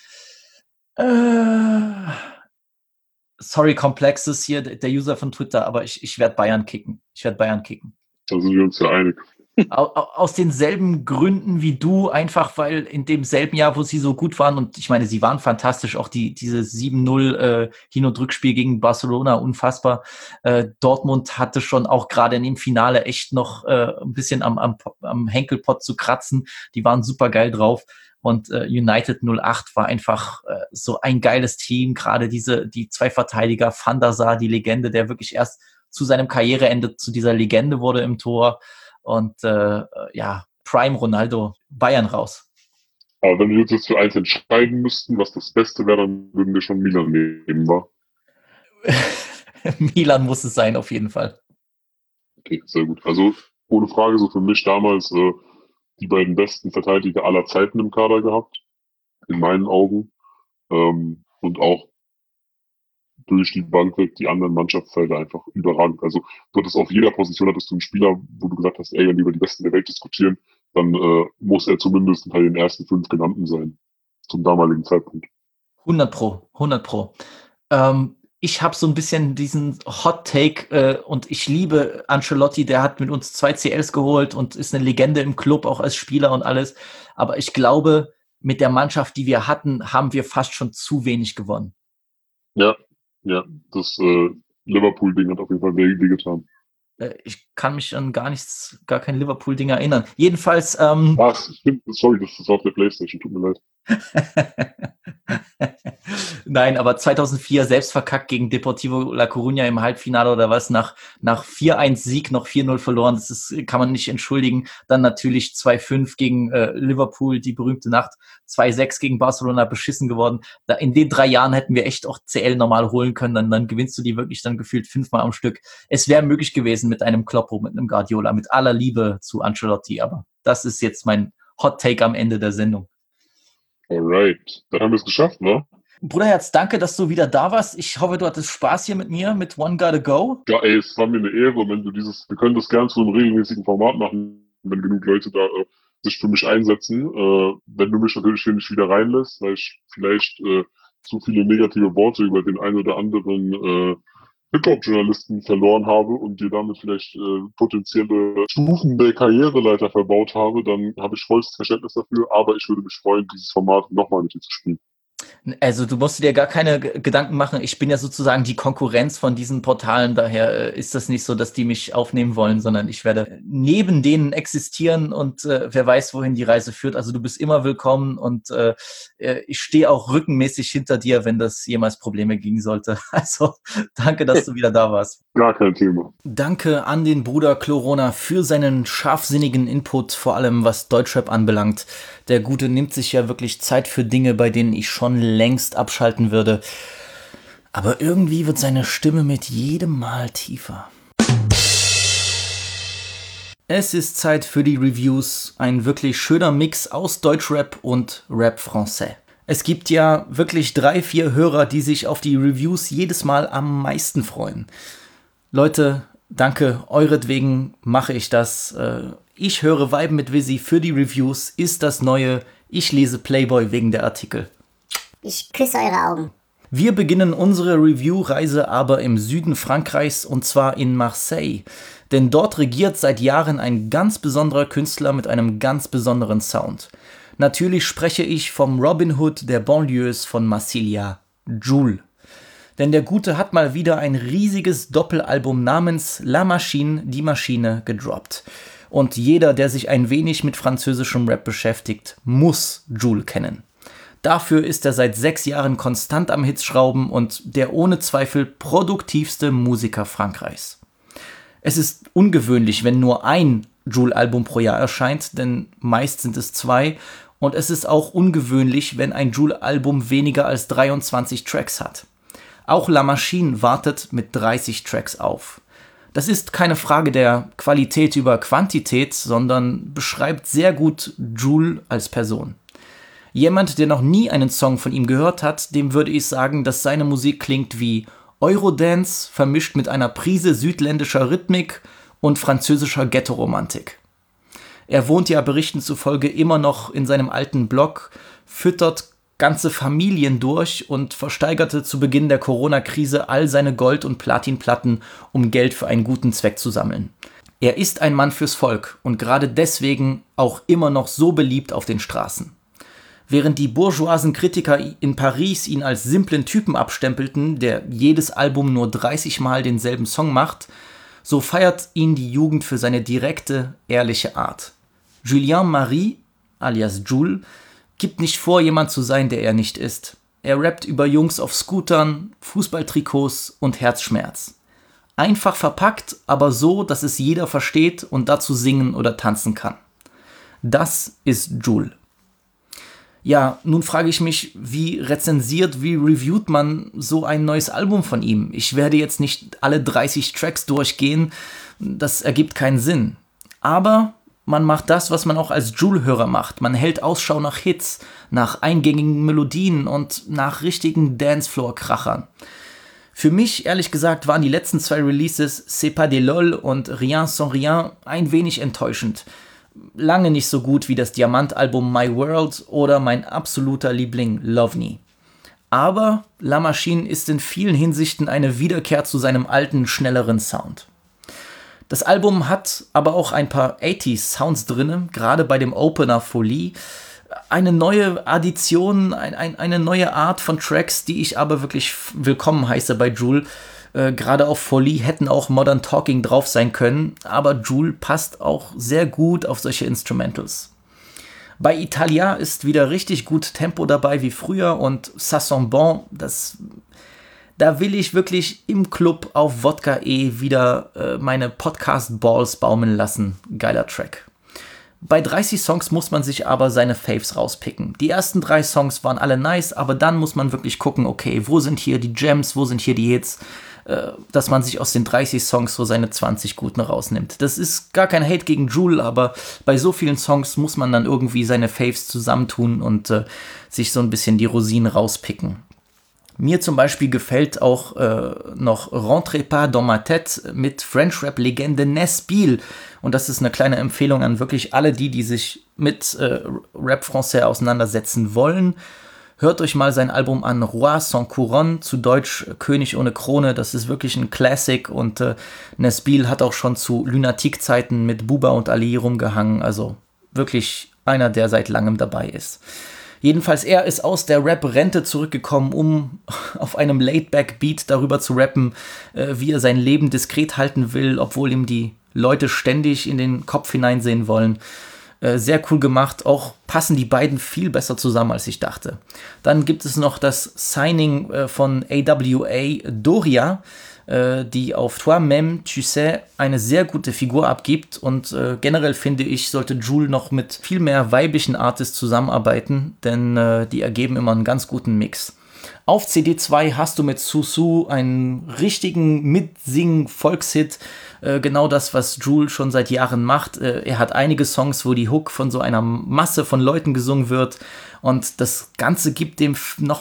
Sorry, Komplexes hier, der User von Twitter, aber ich werde Bayern kicken. Da sind wir uns ja einig. Aus denselben Gründen wie du, einfach weil in demselben Jahr, wo sie so gut waren, und ich meine, sie waren fantastisch, auch diese 7-0 Hin- und Rückspiel gegen Barcelona, unfassbar. Dortmund hatte schon auch gerade in dem Finale echt noch ein bisschen am Henkelpott zu kratzen. Die waren super geil drauf. Und United 08 war einfach so ein geiles Team. Gerade die zwei Verteidiger, Van der Sar, die Legende, der wirklich erst zu seinem Karriereende zu dieser Legende wurde im Tor. Und Prime Ronaldo, Bayern raus. Aber wenn wir uns jetzt für eins entscheiden müssten, was das Beste wäre, dann würden wir schon Milan nehmen, wa? Milan muss es sein, auf jeden Fall. Okay, sehr gut. Also ohne Frage, so für mich damals die beiden besten Verteidiger aller Zeiten im Kader gehabt, in meinen Augen. Und auch durch die Bank weg die anderen Mannschaftsteile einfach überragend. Also du hattest auf jeder Position hattest du einen Spieler, wo du gesagt hast, ey, wenn wir über die Besten der Welt diskutieren, dann muss er zumindest unter den ersten 5 genannten sein. Zum damaligen Zeitpunkt. 100 Pro. Ich habe so ein bisschen diesen Hot Take und ich liebe Ancelotti, der hat mit uns 2 CLs geholt und ist eine Legende im Club, auch als Spieler und alles. Aber ich glaube, mit der Mannschaft, die wir hatten, haben wir fast schon zu wenig gewonnen. Ja, das Liverpool-Ding hat auf jeden Fall weh getan. Ich kann mich an gar kein Liverpool-Ding erinnern. Jedenfalls. Stimmt, sorry, das ist auf der PlayStation, tut mir leid. Nein, aber 2004 selbst verkackt gegen Deportivo La Coruña im Halbfinale oder was, nach 4-1 Sieg noch 4-0 verloren, kann man nicht entschuldigen. Dann natürlich 2-5 gegen Liverpool, die berühmte Nacht, 2-6 gegen Barcelona, beschissen geworden. In den 3 Jahren hätten wir echt auch CL normal holen können, dann gewinnst du die wirklich dann gefühlt 5-mal am Stück. Es wäre möglich gewesen mit einem Kloppo, mit einem Guardiola, mit aller Liebe zu Ancelotti, aber das ist jetzt mein Hot Take am Ende der Sendung. Alright, dann haben wir es geschafft, ne? Bruderherz, danke, dass du wieder da warst. Ich hoffe, du hattest Spaß hier mit mir, mit One Gotta Go. Ja, ey, es war mir eine Ehre, wenn du wir können das gern zu einem regelmäßigen Format machen, wenn genug Leute da sich für mich einsetzen. Wenn du mich natürlich hier nicht wieder reinlässt, weil ich vielleicht zu viele negative Worte über den einen oder anderen Hip-Hop-Journalisten verloren habe und dir damit vielleicht potenzielle Stufen der Karriereleiter verbaut habe, dann habe ich vollstes Verständnis dafür, aber ich würde mich freuen, dieses Format nochmal mit dir zu spielen. Also du musst dir gar keine Gedanken machen. Ich bin ja sozusagen die Konkurrenz von diesen Portalen. Daher ist das nicht so, dass die mich aufnehmen wollen, sondern ich werde neben denen existieren und wer weiß, wohin die Reise führt. Also du bist immer willkommen und ich stehe auch rückenmäßig hinter dir, wenn das jemals Probleme geben sollte. Also danke, dass du wieder da warst. Gar kein Thema. Danke an den Bruder Chlorona für seinen scharfsinnigen Input, vor allem was Deutschrap anbelangt. Der Gute nimmt sich ja wirklich Zeit für Dinge, bei denen ich schon längst abschalten würde. Aber irgendwie wird seine Stimme mit jedem Mal tiefer. Es ist Zeit für die Reviews, ein wirklich schöner Mix aus Deutschrap und Rap Français. Es gibt ja wirklich 3-4 Hörer, die sich auf die Reviews jedes Mal am meisten freuen. Leute, danke, euretwegen mache ich das. Ich höre Vibe mit Wizzy für die Reviews, ist das neue Ich lese Playboy wegen der Artikel. Ich küsse eure Augen. Wir beginnen unsere Review-Reise aber im Süden Frankreichs und zwar in Marseille. Denn dort regiert seit Jahren ein ganz besonderer Künstler mit einem ganz besonderen Sound. Natürlich spreche ich vom Robin Hood der Banlieues von Marsilia, Jul. Denn der Gute hat mal wieder ein riesiges Doppelalbum namens La Machine, die Maschine, gedroppt. Und jeder, der sich ein wenig mit französischem Rap beschäftigt, muss Jul kennen. Dafür ist er seit 6 Jahren konstant am Hits schrauben und der ohne Zweifel produktivste Musiker Frankreichs. Es ist ungewöhnlich, wenn nur ein Jul-Album pro Jahr erscheint, denn meist sind es 2. Und es ist auch ungewöhnlich, wenn ein Jul-Album weniger als 23 Tracks hat. Auch La Machine wartet mit 30 Tracks auf. Das ist keine Frage der Qualität über Quantität, sondern beschreibt sehr gut Jul als Person. Jemand, der noch nie einen Song von ihm gehört hat, dem würde ich sagen, dass seine Musik klingt wie Eurodance vermischt mit einer Prise südländischer Rhythmik und französischer Ghetto-Romantik. Er wohnt ja Berichten zufolge immer noch in seinem alten Block, füttert ganze Familien durch und versteigerte zu Beginn der Corona-Krise all seine Gold- und Platinplatten, um Geld für einen guten Zweck zu sammeln. Er ist ein Mann fürs Volk und gerade deswegen auch immer noch so beliebt auf den Straßen. Während die bourgeoisen Kritiker in Paris ihn als simplen Typen abstempelten, der jedes Album nur 30 Mal denselben Song macht, so feiert ihn die Jugend für seine direkte, ehrliche Art. Julien Marie, alias Jul, gibt nicht vor, jemand zu sein, der er nicht ist. Er rappt über Jungs auf Scootern, Fußballtrikots und Herzschmerz. Einfach verpackt, aber so, dass es jeder versteht und dazu singen oder tanzen kann. Das ist Jul. Ja, nun frage ich mich, wie reviewt man so ein neues Album von ihm? Ich werde jetzt nicht alle 30 Tracks durchgehen, das ergibt keinen Sinn. Aber man macht das, was man auch als Jul-Hörer macht. Man hält Ausschau nach Hits, nach eingängigen Melodien und nach richtigen Dancefloor-Krachern. Für mich, ehrlich gesagt, waren die letzten 2 Releases C'est pas des LOL und Rien sans Rien ein wenig enttäuschend. Lange nicht so gut wie das Diamantalbum My World oder mein absoluter Liebling Lovni. Aber La Machine ist in vielen Hinsichten eine Wiederkehr zu seinem alten, schnelleren Sound. Das Album hat aber auch ein paar 80s Sounds drin, gerade bei dem Opener Folie. Eine neue Addition, eine neue Art von Tracks, die ich aber wirklich willkommen heiße bei Jul. Gerade auf Folie hätten auch Modern Talking drauf sein können, aber Jul passt auch sehr gut auf solche Instrumentals. Bei Italia ist wieder richtig gut Tempo dabei wie früher und Ça sent bon, da will ich wirklich im Club auf Wodka wieder meine Podcast-Balls baumeln lassen. Geiler Track. Bei 30 Songs muss man sich aber seine Faves rauspicken. Die ersten 3 Songs waren alle nice, aber dann muss man wirklich gucken, okay, wo sind hier die Gems, wo sind hier die Hits, dass man sich aus den 30 Songs so seine 20 guten rausnimmt. Das ist gar kein Hate gegen Jul, aber bei so vielen Songs muss man dann irgendwie seine Faves zusammentun und sich so ein bisschen die Rosinen rauspicken. Mir zum Beispiel gefällt auch noch Rentrez pas dans ma tête mit French-Rap-Legende Nesbil. Und das ist eine kleine Empfehlung an wirklich alle die sich mit Rap Français auseinandersetzen wollen. Hört euch mal sein Album an, Roi sans Couronne, zu Deutsch König ohne Krone. Das ist wirklich ein Classic und Nesbil hat auch schon zu Lunatic-Zeiten mit Buba und Ali rumgehangen. Also wirklich einer, der seit langem dabei ist. Jedenfalls, er ist aus der Rap-Rente zurückgekommen, um auf einem Laid-Back-Beat darüber zu rappen, wie er sein Leben diskret halten will, obwohl ihm die Leute ständig in den Kopf hineinsehen wollen. Sehr cool gemacht, auch passen die beiden viel besser zusammen, als ich dachte. Dann gibt es noch das Signing von AWA Doria. die auf Toi-même, tu sais, eine sehr gute Figur abgibt. Und generell finde ich, sollte Jul noch mit viel mehr weiblichen Artists zusammenarbeiten, denn die ergeben immer einen ganz guten Mix. Auf CD2 hast du mit Susu einen richtigen Mitsingen-Volkshit. Genau das, was Jul schon seit Jahren macht. Er hat einige Songs, wo die Hook von so einer Masse von Leuten gesungen wird. Und das Ganze gibt dem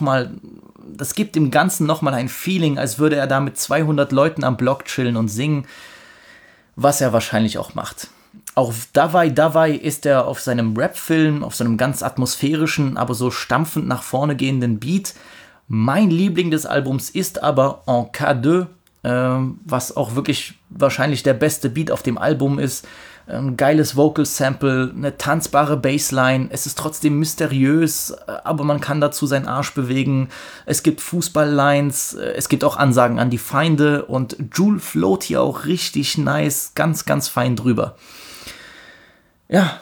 Ganzen nochmal ein Feeling, als würde er da mit 200 Leuten am Block chillen und singen, was er wahrscheinlich auch macht. Auch Davai Davai ist er auf seinem Rap-Film, auf so einem ganz atmosphärischen, aber so stampfend nach vorne gehenden Beat. Mein Liebling des Albums ist aber En K2, was auch wirklich wahrscheinlich der beste Beat auf dem Album ist. Ein geiles Vocal-Sample, eine tanzbare Bassline, es ist trotzdem mysteriös, aber man kann dazu seinen Arsch bewegen. Es gibt Fußball-Lines, es gibt auch Ansagen an die Feinde und Jul float hier auch richtig nice, ganz, ganz fein drüber. Ja,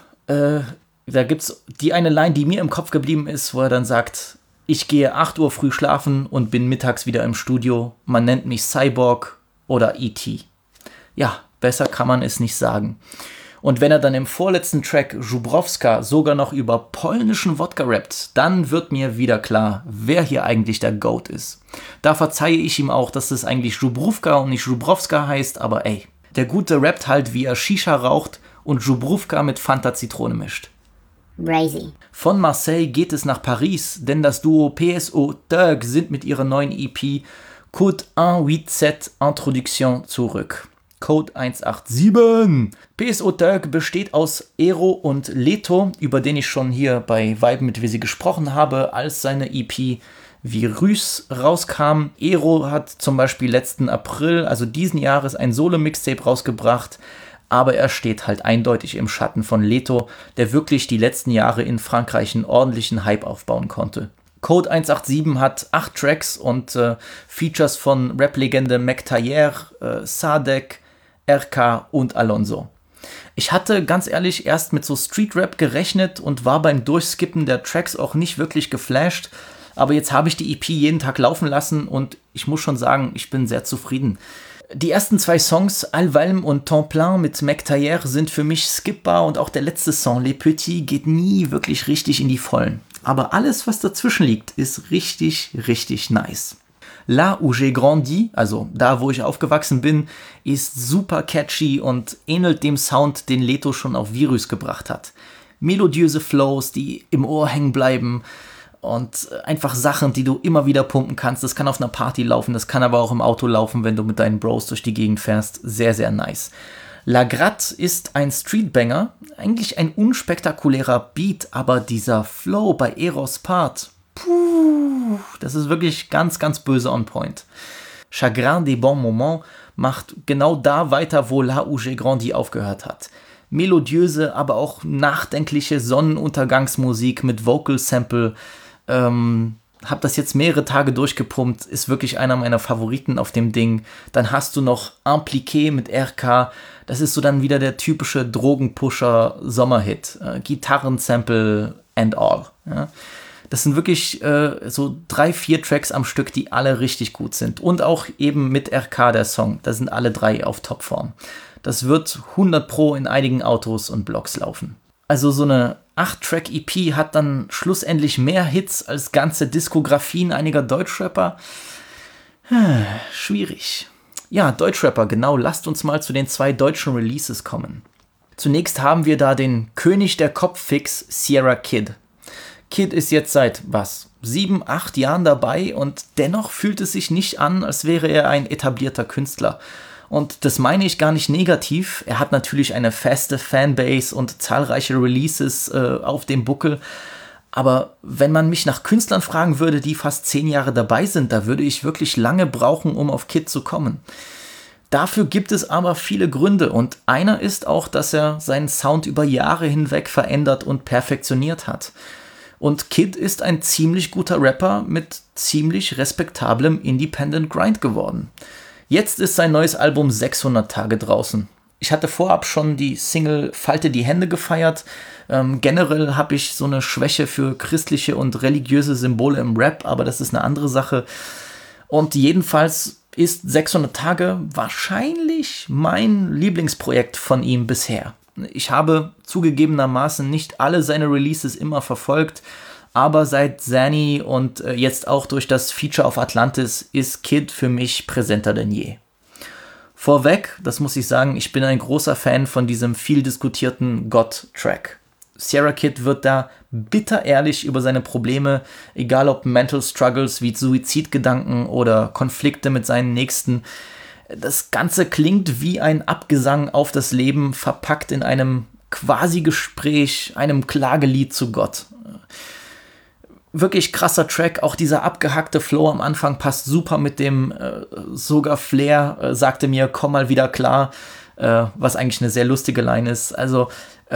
da gibt's die eine Line, die mir im Kopf geblieben ist, wo er dann sagt: Ich gehe 8 Uhr früh schlafen und bin mittags wieder im Studio. Man nennt mich Cyborg oder E.T. Ja, besser kann man es nicht sagen. Und wenn er dann im vorletzten Track Żubrowska sogar noch über polnischen Wodka rappt, dann wird mir wieder klar, wer hier eigentlich der GOAT ist. Da verzeihe ich ihm auch, dass es eigentlich Żubrówka und nicht Żubrowska heißt, aber ey, der Gute rappt halt, wie er Shisha raucht und Żubrówka mit Fanta Zitrone mischt. Crazy. Von Marseille geht es nach Paris, denn das Duo PSO Thug sind mit ihrer neuen EP Code 187 Introduction zurück. Code 187. PSO Thug besteht aus Ero und Leto, über den ich schon hier bei Vibe mit Visi gesprochen habe, als seine EP Virus rauskam. Ero hat zum Beispiel letzten April, also diesen Jahres, ein Solo-Mixtape rausgebracht, aber er steht halt eindeutig im Schatten von Leto, der wirklich die letzten Jahre in Frankreich einen ordentlichen Hype aufbauen konnte. Code 187 hat 8 Tracks und Features von Rap-Legende Mac Tayer, Sadek, RK und Alonso. Ich hatte ganz ehrlich erst mit so Street-Rap gerechnet und war beim Durchskippen der Tracks auch nicht wirklich geflasht, aber jetzt habe ich die EP jeden Tag laufen lassen und ich muss schon sagen, ich bin sehr zufrieden. Die ersten 2 Songs, Alvalm und Temps Plein mit Mac Tayer, sind für mich skippbar und auch der letzte Song, Les Petits, geht nie wirklich richtig in die Vollen. Aber alles, was dazwischen liegt, ist richtig, richtig nice. Là où j'ai grandi, also da, wo ich aufgewachsen bin, ist super catchy und ähnelt dem Sound, den Leto schon auf Virus gebracht hat. Melodiöse Flows, die im Ohr hängen bleiben und einfach Sachen, die du immer wieder pumpen kannst. Das kann auf einer Party laufen, das kann aber auch im Auto laufen, wenn du mit deinen Bros durch die Gegend fährst. Sehr, sehr nice. La Gratte ist ein Streetbanger, eigentlich ein unspektakulärer Beat, aber dieser Flow bei Eros Part, puh, das ist wirklich ganz, ganz böse on point. Chagrin des bons moments macht genau da weiter, wo Là où j'ai grandi aufgehört hat. Melodiöse, aber auch nachdenkliche Sonnenuntergangsmusik mit Vocal Sample. Hab das jetzt mehrere Tage durchgepumpt, ist wirklich einer meiner Favoriten auf dem Ding. Dann hast du noch Impliqué mit RK, das ist so dann wieder der typische Drogenpusher-Sommerhit. Gitarrensample and all. Ja. Das sind wirklich so 3-4 Tracks am Stück, die alle richtig gut sind. Und auch eben mit RK der Song, da sind alle 3 auf Topform. Das wird 100 Pro in einigen Autos und Blogs laufen. Also so eine 8-Track-EP hat dann schlussendlich mehr Hits als ganze Diskografien einiger Deutschrapper. Schwierig. Ja, Deutschrapper, genau. Lasst uns mal zu den 2 deutschen Releases kommen. Zunächst haben wir da den König der Kopffix, Sierra Kid. Kid ist jetzt seit, 7, 8 Jahren dabei und dennoch fühlt es sich nicht an, als wäre er ein etablierter Künstler. Und das meine ich gar nicht negativ. Er hat natürlich eine feste Fanbase und zahlreiche Releases auf dem Buckel. Aber wenn man mich nach Künstlern fragen würde, die fast 10 Jahre dabei sind, da würde ich wirklich lange brauchen, um auf Kid zu kommen. Dafür gibt es aber viele Gründe und einer ist auch, dass er seinen Sound über Jahre hinweg verändert und perfektioniert hat. Und Kid ist ein ziemlich guter Rapper mit ziemlich respektablem Independent Grind geworden. Jetzt ist sein neues Album 600 Tage draußen. Ich hatte vorab schon die Single Falte die Hände gefeiert. Generell habe ich so eine Schwäche für christliche und religiöse Symbole im Rap, aber das ist eine andere Sache. Und jedenfalls ist 600 Tage wahrscheinlich mein Lieblingsprojekt von ihm bisher. Ich habe zugegebenermaßen nicht alle seine Releases immer verfolgt, aber seit Zanny und jetzt auch durch das Feature auf Atlantis ist Kid für mich präsenter denn je. Vorweg, das muss ich sagen, ich bin ein großer Fan von diesem viel diskutierten God-Track. Sierra Kid wird da bitter ehrlich über seine Probleme, egal ob Mental Struggles wie Suizidgedanken oder Konflikte mit seinen Nächsten. Das Ganze klingt wie ein Abgesang auf das Leben, verpackt in einem Quasi-Gespräch, einem Klagelied zu Gott. Wirklich krasser Track, auch dieser abgehackte Flow am Anfang passt super mit dem sogar Flair sagte mir, komm mal wieder klar, was eigentlich eine sehr lustige Line ist. Also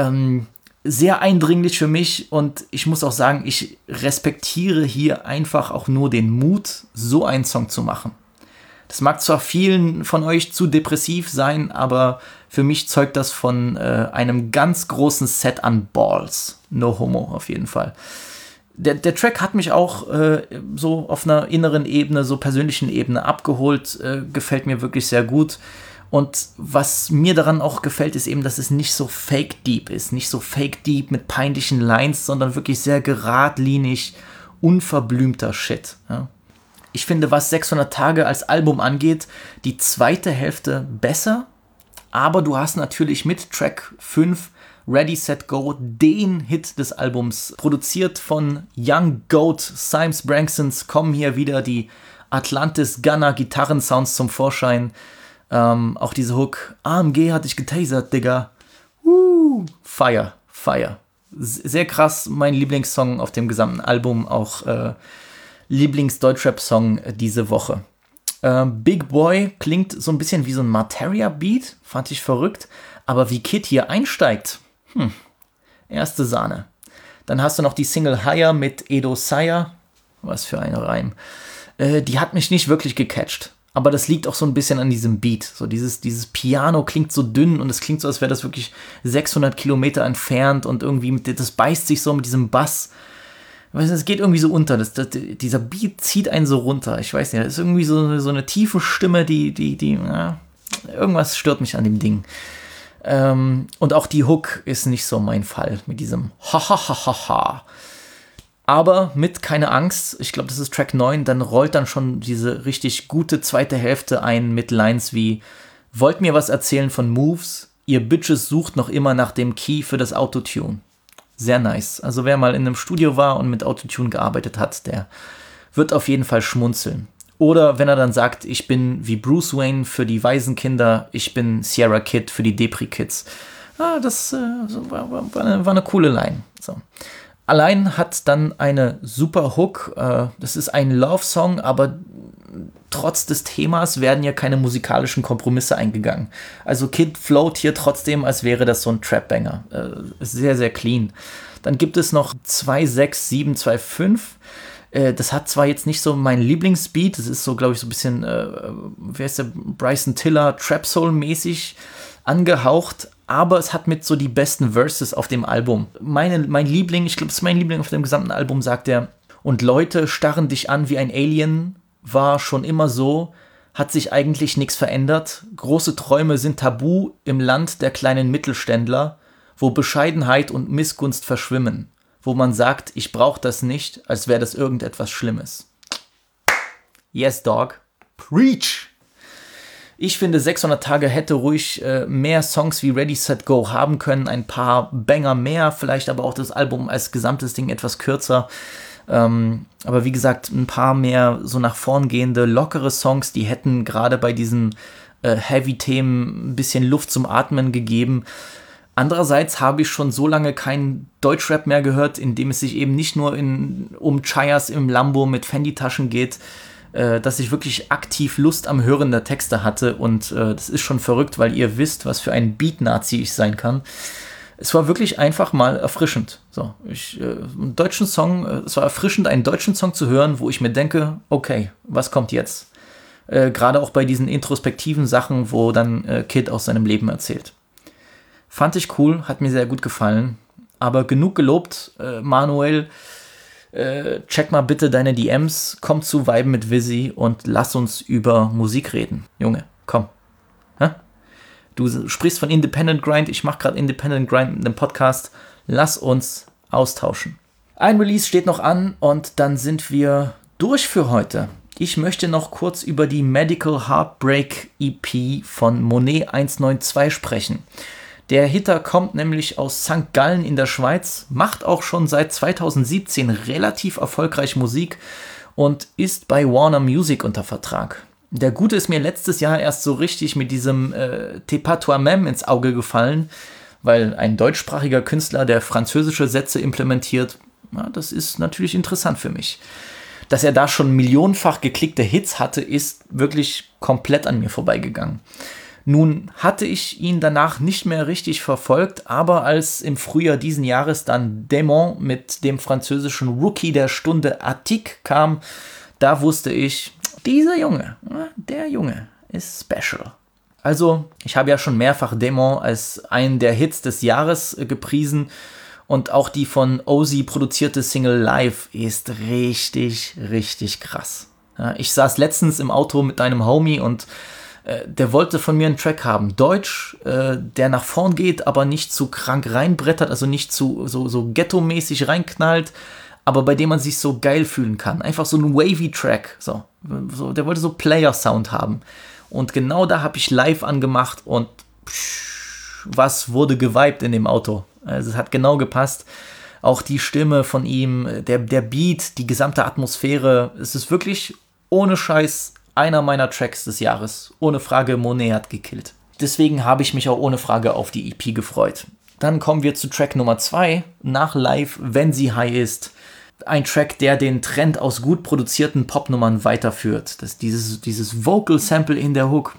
sehr eindringlich für mich und ich muss auch sagen, ich respektiere hier einfach auch nur den Mut, so einen Song zu machen. Das mag zwar vielen von euch zu depressiv sein, aber für mich zeugt das von einem ganz großen Set an Balls. No homo auf jeden Fall. Der Track hat mich auch so auf einer inneren Ebene, so persönlichen Ebene abgeholt, gefällt mir wirklich sehr gut. Und was mir daran auch gefällt, ist eben, dass es nicht so fake deep ist, nicht so fake deep mit peinlichen Lines, sondern wirklich sehr geradlinig, unverblümter Shit. Ja. Ich finde, was 600 Tage als Album angeht, die zweite Hälfte besser, aber du hast natürlich mit Track 5 Ready, Set, Go den Hit des Albums. Produziert von Young Goat, Symes Branksons, kommen hier wieder die Atlantis Gunner Gitarrensounds zum Vorschein. Auch diese Hook, AMG hat dich getasert, Digga. Fire. Sehr krass, mein Lieblingssong auf dem gesamten Album, auch Lieblings-Deutschrap-Song diese Woche. Big Boy klingt so ein bisschen wie so ein Materia-Beat, fand ich verrückt, aber wie Kid hier einsteigt, erste Sahne. Dann hast du noch die Single Higher mit Edo Saya, was für eine Reim. Die hat mich nicht wirklich gecatcht. Aber das liegt auch so ein bisschen an diesem Beat. So dieses Piano klingt so dünn und es klingt so, als wäre das wirklich 600 Kilometer entfernt und irgendwie, das beißt sich so mit diesem Bass. Es geht irgendwie so unter. Dieser Beat zieht einen so runter. Ich weiß nicht, das ist irgendwie so eine tiefe Stimme, irgendwas stört mich an dem Ding. Und auch die Hook ist nicht so mein Fall mit diesem Ha-ha-ha-ha-ha. Aber mit keine Angst, ich glaube, das ist Track 9, dann rollt dann schon diese richtig gute zweite Hälfte ein mit Lines wie: Wollt mir was erzählen von Moves? Ihr Bitches sucht noch immer nach dem Key für das Autotune. Sehr nice. Also wer mal in einem Studio war und mit Autotune gearbeitet hat, der wird auf jeden Fall schmunzeln. Oder wenn er dann sagt, ich bin wie Bruce Wayne für die Waisenkinder, ich bin Sierra Kid für die Depri-Kids. Das war eine coole Line. So. Allein hat dann eine super Hook. Das ist ein Love-Song, aber trotz des Themas werden ja keine musikalischen Kompromisse eingegangen. Also Kid float hier trotzdem, als wäre das so ein Trap-Banger. Sehr, sehr clean. Dann gibt es noch 26725. Das hat zwar jetzt nicht so mein Lieblingsbeat, das ist so, glaube ich, so ein bisschen, wer ist der, Bryson Tiller, Trap-Soul-mäßig angehaucht, aber es hat mit so die besten Verses auf dem Album. Mein Liebling, ich glaube, das ist mein Liebling auf dem gesamten Album, sagt er: Und Leute starren dich an wie ein Alien, war schon immer so, hat sich eigentlich nichts verändert. Große Träume sind tabu im Land der kleinen Mittelständler, wo Bescheidenheit und Missgunst verschwimmen, wo man sagt, ich brauche das nicht, als wäre das irgendetwas Schlimmes. Yes, Dog. Preach! Ich finde, 600 Tage hätte ruhig mehr Songs wie Ready, Set, Go haben können, ein paar Banger mehr, vielleicht aber auch das Album als gesamtes Ding etwas kürzer. Aber wie gesagt, ein paar mehr so nach vorn gehende, lockere Songs, die hätten gerade bei diesen Heavy-Themen ein bisschen Luft zum Atmen gegeben. Andererseits habe ich schon so lange keinen Deutschrap mehr gehört, in dem es sich eben nicht nur um Chayas im Lambo mit Fendi-Taschen geht, dass ich wirklich aktiv Lust am Hören der Texte hatte. Und das ist schon verrückt, weil ihr wisst, was für ein Beat-Nazi ich sein kann. Es war wirklich einfach mal erfrischend. So, einen deutschen Song, es war erfrischend, einen deutschen Song zu hören, wo ich mir denke, okay, was kommt jetzt? Gerade auch bei diesen introspektiven Sachen, wo dann Kid aus seinem Leben erzählt. Fand ich cool, hat mir sehr gut gefallen. Aber genug gelobt, Manuel. check mal bitte deine DMs, komm zu Viben mit Visi und lass uns über Musik reden. Junge, komm. Hä? Du sprichst von Independent Grind, ich mache gerade Independent Grind mit einem Podcast. Lass uns austauschen. Ein Release steht noch an und dann sind wir durch für heute. Ich möchte noch kurz über die Medical Heartbreak EP von Monet 192 sprechen. Der Hitter kommt nämlich aus St. Gallen in der Schweiz, macht auch schon seit 2017 relativ erfolgreich Musik und ist bei Warner Music unter Vertrag. Der Gute ist mir letztes Jahr erst so richtig mit diesem T'es pas toi-même ins Auge gefallen, weil ein deutschsprachiger Künstler, der französische Sätze implementiert, ja, das ist natürlich interessant für mich. Dass er da schon millionenfach geklickte Hits hatte, ist wirklich komplett an mir vorbeigegangen. Nun hatte ich ihn danach nicht mehr richtig verfolgt, aber als im Frühjahr diesen Jahres dann Démon mit dem französischen Rookie der Stunde Attic kam, da wusste ich, der Junge ist special. Also, ich habe ja schon mehrfach Démon als einen der Hits des Jahres gepriesen und auch die von Ozzy produzierte Single Live ist richtig, richtig krass. Ja, ich saß letztens im Auto mit einem Homie und der wollte von mir einen Track haben, Deutsch, der nach vorn geht, aber nicht zu krank reinbrettert, also nicht zu so ghetto-mäßig reinknallt, aber bei dem man sich so geil fühlen kann. Einfach so ein Wavy-Track, so, der wollte so Player-Sound haben. Und genau da habe ich live angemacht und was wurde gewiped in dem Auto. Also es hat genau gepasst. Auch die Stimme von ihm, der Beat, die gesamte Atmosphäre, es ist wirklich ohne Scheiß einer meiner Tracks des Jahres. Ohne Frage, Monet hat gekillt. Deswegen habe ich mich auch ohne Frage auf die EP gefreut. Dann kommen wir zu Track Nummer 2, nach Live, wenn sie high ist. Ein Track, der den Trend aus gut produzierten Popnummern weiterführt. Das dieses Vocal Sample in der Hook.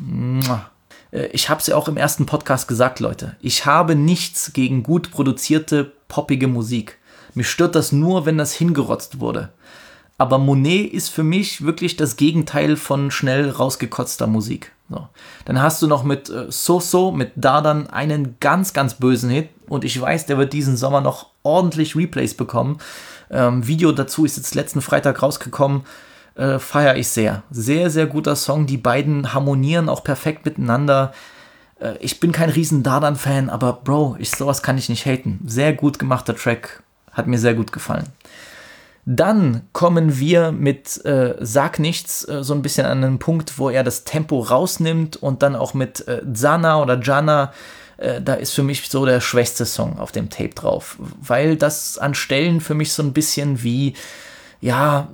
Ich habe es ja auch im ersten Podcast gesagt, Leute. Ich habe nichts gegen gut produzierte, poppige Musik. Mich stört das nur, wenn das hingerotzt wurde. Aber Monet ist für mich wirklich das Gegenteil von schnell rausgekotzter Musik. So. Dann hast du noch mit So, mit Dardan einen ganz, ganz bösen Hit. Und ich weiß, der wird diesen Sommer noch ordentlich Replays bekommen. Video dazu ist jetzt letzten Freitag rausgekommen. Feiere ich sehr. Sehr, sehr guter Song. Die beiden harmonieren auch perfekt miteinander. Ich bin kein riesen Dardan-Fan, aber Bro, sowas kann ich nicht haten. Sehr gut gemachter Track. Hat mir sehr gut gefallen. Dann kommen wir mit Sag Nichts so ein bisschen an einen Punkt, wo er das Tempo rausnimmt und dann auch mit Zana oder Jana, da ist für mich so der schwächste Song auf dem Tape drauf, weil das an Stellen für mich so ein bisschen wie, ja,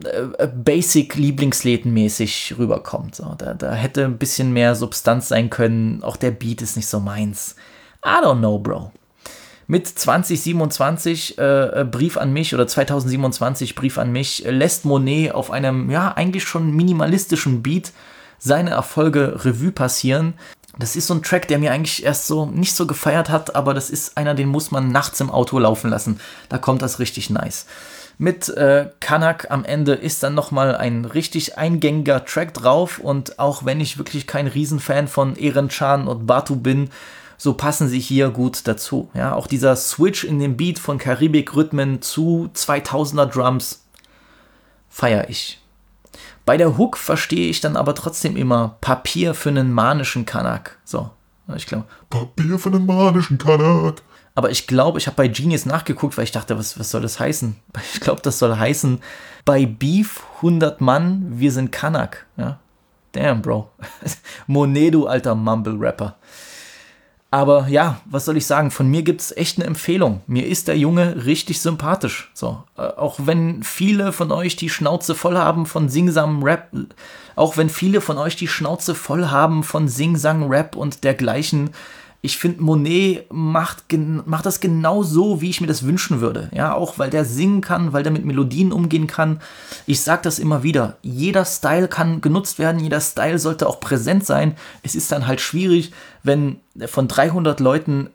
Basic-Lieblingsläden-mäßig rüberkommt. So, da hätte ein bisschen mehr Substanz sein können, auch der Beat ist nicht so meins. I don't know, Bro. Mit 2027 Brief an mich oder 2027 Brief an mich lässt Monet auf einem, ja, eigentlich schon minimalistischen Beat seine Erfolge Revue passieren. Das ist so ein Track, der mir eigentlich erst so nicht so gefeiert hat, aber das ist einer, den muss man nachts im Auto laufen lassen. Da kommt das richtig nice. Mit Kanak am Ende ist dann nochmal ein richtig eingängiger Track drauf und auch wenn ich wirklich kein Riesenfan von Erenchan und Batu bin, so passen sie hier gut dazu. Ja, auch dieser Switch in dem Beat von Karibik-Rhythmen zu 2000er Drums feiere ich. Bei der Hook verstehe ich dann aber trotzdem immer Papier für einen manischen Kanak. So, ich glaube. Papier für einen manischen Kanak. Aber ich glaube, ich habe bei Genius nachgeguckt, weil ich dachte, was soll das heißen? Ich glaube, das soll heißen, bei Beef 100 Mann, wir sind Kanak. Ja? Damn, Bro. Monet, du alter Mumble-Rapper. Aber ja, was soll ich sagen? Von mir gibt es echt eine Empfehlung. Mir ist der Junge richtig sympathisch. So, auch wenn viele von euch die Schnauze voll haben von singsamem Rap, auch wenn viele von euch die Schnauze voll haben von Sing-Sang-Rap und dergleichen, ich finde, Monet macht das genau so, wie ich mir das wünschen würde. Ja, auch weil der singen kann, weil der mit Melodien umgehen kann. Ich sage das immer wieder. Jeder Style kann genutzt werden, jeder Style sollte auch präsent sein. Es ist dann halt schwierig, wenn von 300 Leuten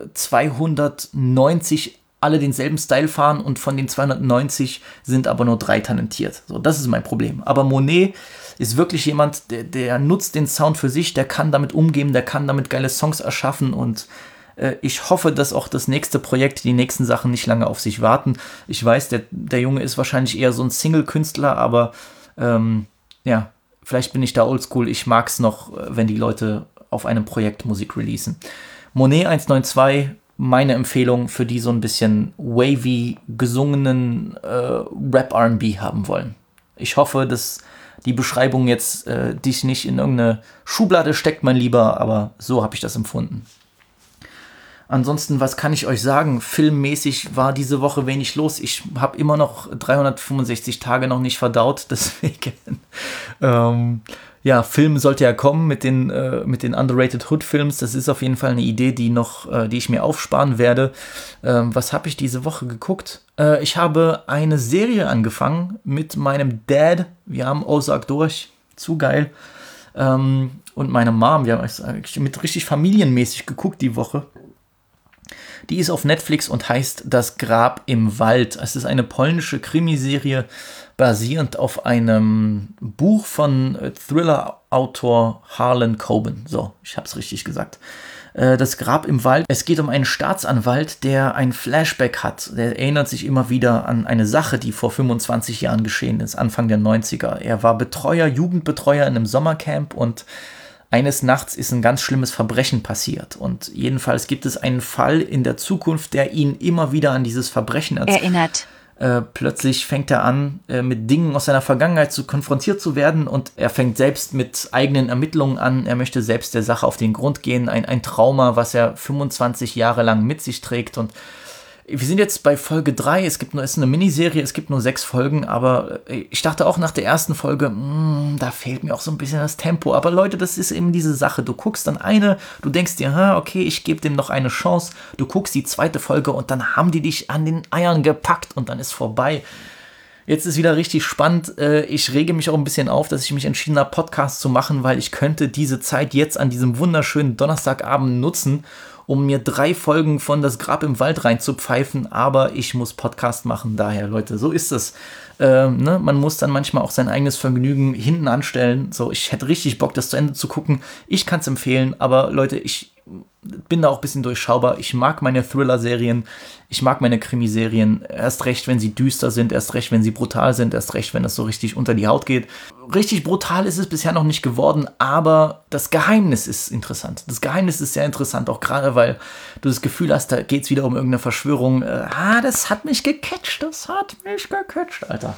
290 alle denselben Style fahren und von den 290 sind aber nur 3 talentiert. So, das ist mein Problem. Aber Monet ist wirklich jemand, der nutzt den Sound für sich, der kann damit umgehen, der kann damit geile Songs erschaffen und Ich hoffe, dass auch das nächste Projekt, die nächsten Sachen nicht lange auf sich warten. Ich weiß, der Junge ist wahrscheinlich eher so ein Single-Künstler, aber ja, vielleicht bin ich da oldschool. Ich mag es noch, wenn die Leute auf einem Projekt Musik releasen. Monet 192, meine Empfehlung für die so ein bisschen wavy gesungenen Rap-R&B haben wollen. Ich hoffe, dass die Beschreibung jetzt dich nicht in irgendeine Schublade steckt, mein Lieber, aber so habe ich das empfunden. Ansonsten, was kann ich euch sagen? Filmmäßig war diese Woche wenig los. Ich habe immer noch 365 Tage noch nicht verdaut, deswegen ja, Film sollte ja kommen mit den Underrated Hood Films. Das ist auf jeden Fall eine Idee, die ich mir aufsparen werde. Was habe ich diese Woche geguckt? Ich habe eine Serie angefangen mit meinem Dad. Wir haben Ozark durch. Zu geil. Und meine Mom. Wir haben es mit richtig familienmäßig geguckt die Woche. Die ist auf Netflix und heißt Das Grab im Wald. Es ist eine polnische Krimiserie basierend auf einem Buch von Thriller-Autor Harlan Coben. So, ich habe es richtig gesagt. Das Grab im Wald. Es geht um einen Staatsanwalt, der ein Flashback hat. Der erinnert sich immer wieder an eine Sache, die vor 25 Jahren geschehen ist, Anfang der 90er. Er war Jugendbetreuer in einem Sommercamp und eines Nachts ist ein ganz schlimmes Verbrechen passiert. Und jedenfalls gibt es einen Fall in der Zukunft, der ihn immer wieder an dieses Verbrechen erinnert. Plötzlich fängt er an, mit Dingen aus seiner Vergangenheit konfrontiert zu werden und er fängt selbst mit eigenen Ermittlungen an. Er möchte selbst der Sache auf den Grund gehen. Ein Trauma, was er 25 Jahre lang mit sich trägt. Und wir sind jetzt bei Folge 3, es ist eine Miniserie, es gibt nur 6 Folgen, aber ich dachte auch nach der ersten Folge, da fehlt mir auch so ein bisschen das Tempo. Aber Leute, das ist eben diese Sache, du guckst dann du denkst dir, okay, ich gebe dem noch eine Chance, du guckst die zweite Folge und dann haben die dich an den Eiern gepackt und dann ist vorbei. Jetzt ist wieder richtig spannend. Ich rege mich auch ein bisschen auf, dass ich mich entschieden habe, Podcast zu machen, weil ich könnte diese Zeit jetzt an diesem wunderschönen Donnerstagabend nutzen, um mir 3 Folgen von Das Grab im Wald reinzupfeifen, aber ich muss Podcast machen, daher, Leute, so ist es. Man muss dann manchmal auch sein eigenes Vergnügen hinten anstellen. So, ich hätte richtig Bock, das zu Ende zu gucken. Ich kann es empfehlen, aber Leute, ich bin da auch ein bisschen durchschaubar. Ich mag meine Thriller-Serien, ich mag meine Krimiserien, erst recht, wenn sie düster sind, erst recht, wenn sie brutal sind, erst recht, wenn es so richtig unter die Haut geht. Richtig brutal ist es bisher noch nicht geworden, aber das Geheimnis ist interessant. Das Geheimnis ist sehr interessant, auch gerade, weil du das Gefühl hast, da geht es wieder um irgendeine Verschwörung. Das hat mich gecatcht, Alter.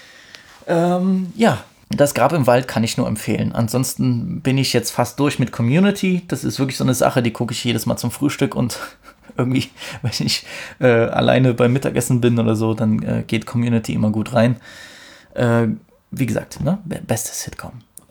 Ja. Das Grab im Wald kann ich nur empfehlen. Ansonsten bin ich jetzt fast durch mit Community. Das ist wirklich so eine Sache, die gucke ich jedes Mal zum Frühstück und irgendwie, wenn ich alleine beim Mittagessen bin oder so, dann geht Community immer gut rein. Wie gesagt, ne? Bestes Sitcom.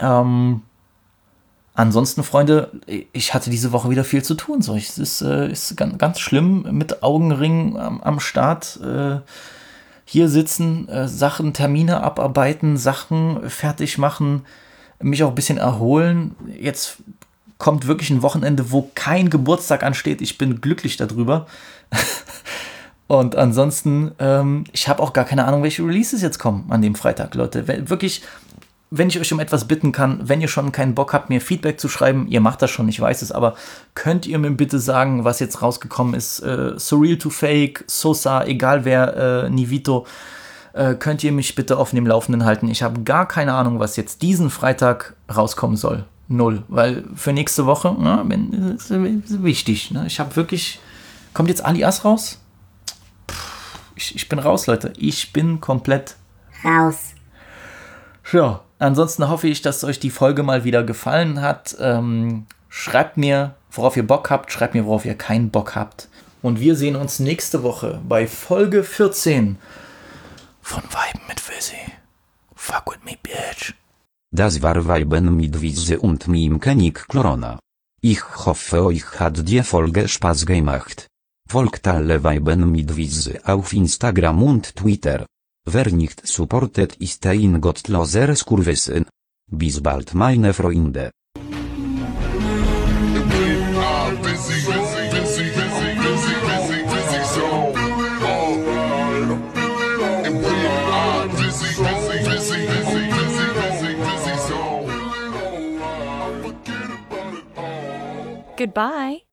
Ansonsten, Freunde, ich hatte diese Woche wieder viel zu tun. So, es ist ganz, ganz schlimm mit Augenringen am Start. Hier sitzen, Termine abarbeiten, Sachen fertig machen, mich auch ein bisschen erholen. Jetzt kommt wirklich ein Wochenende, wo kein Geburtstag ansteht. Ich bin glücklich darüber. Und ansonsten, ich habe auch gar keine Ahnung, welche Releases jetzt kommen an dem Freitag, Leute. Wenn ich euch um etwas bitten kann, wenn ihr schon keinen Bock habt, mir Feedback zu schreiben, ihr macht das schon, ich weiß es, aber könnt ihr mir bitte sagen, was jetzt rausgekommen ist? Surreal to Fake, Sosa, egal wer, Nivito, könnt ihr mich bitte auf dem Laufenden halten? Ich habe gar keine Ahnung, was jetzt diesen Freitag rauskommen soll. 0, weil für nächste Woche, ist wichtig. Ne? Ich habe wirklich, kommt jetzt Alias raus? Ich bin raus, Leute. Ich bin komplett raus. Ja, ansonsten hoffe ich, dass euch die Folge mal wieder gefallen hat. Schreibt mir, worauf ihr Bock habt. Schreibt mir, worauf ihr keinen Bock habt. Und wir sehen uns nächste Woche bei Folge 14 von Weiben mit Wizzy. Fuck with me, bitch. Das war Weiben mit Wizzy und Mimke Nick Klorona. Ich hoffe, euch hat die Folge Spaß gemacht. Folgt alle Weiben mit Wizzy auf Instagram und Twitter. Wer nicht supportet ist ein gottloser Skurwysyn. Bis bald, meine Freunde. Goodbye.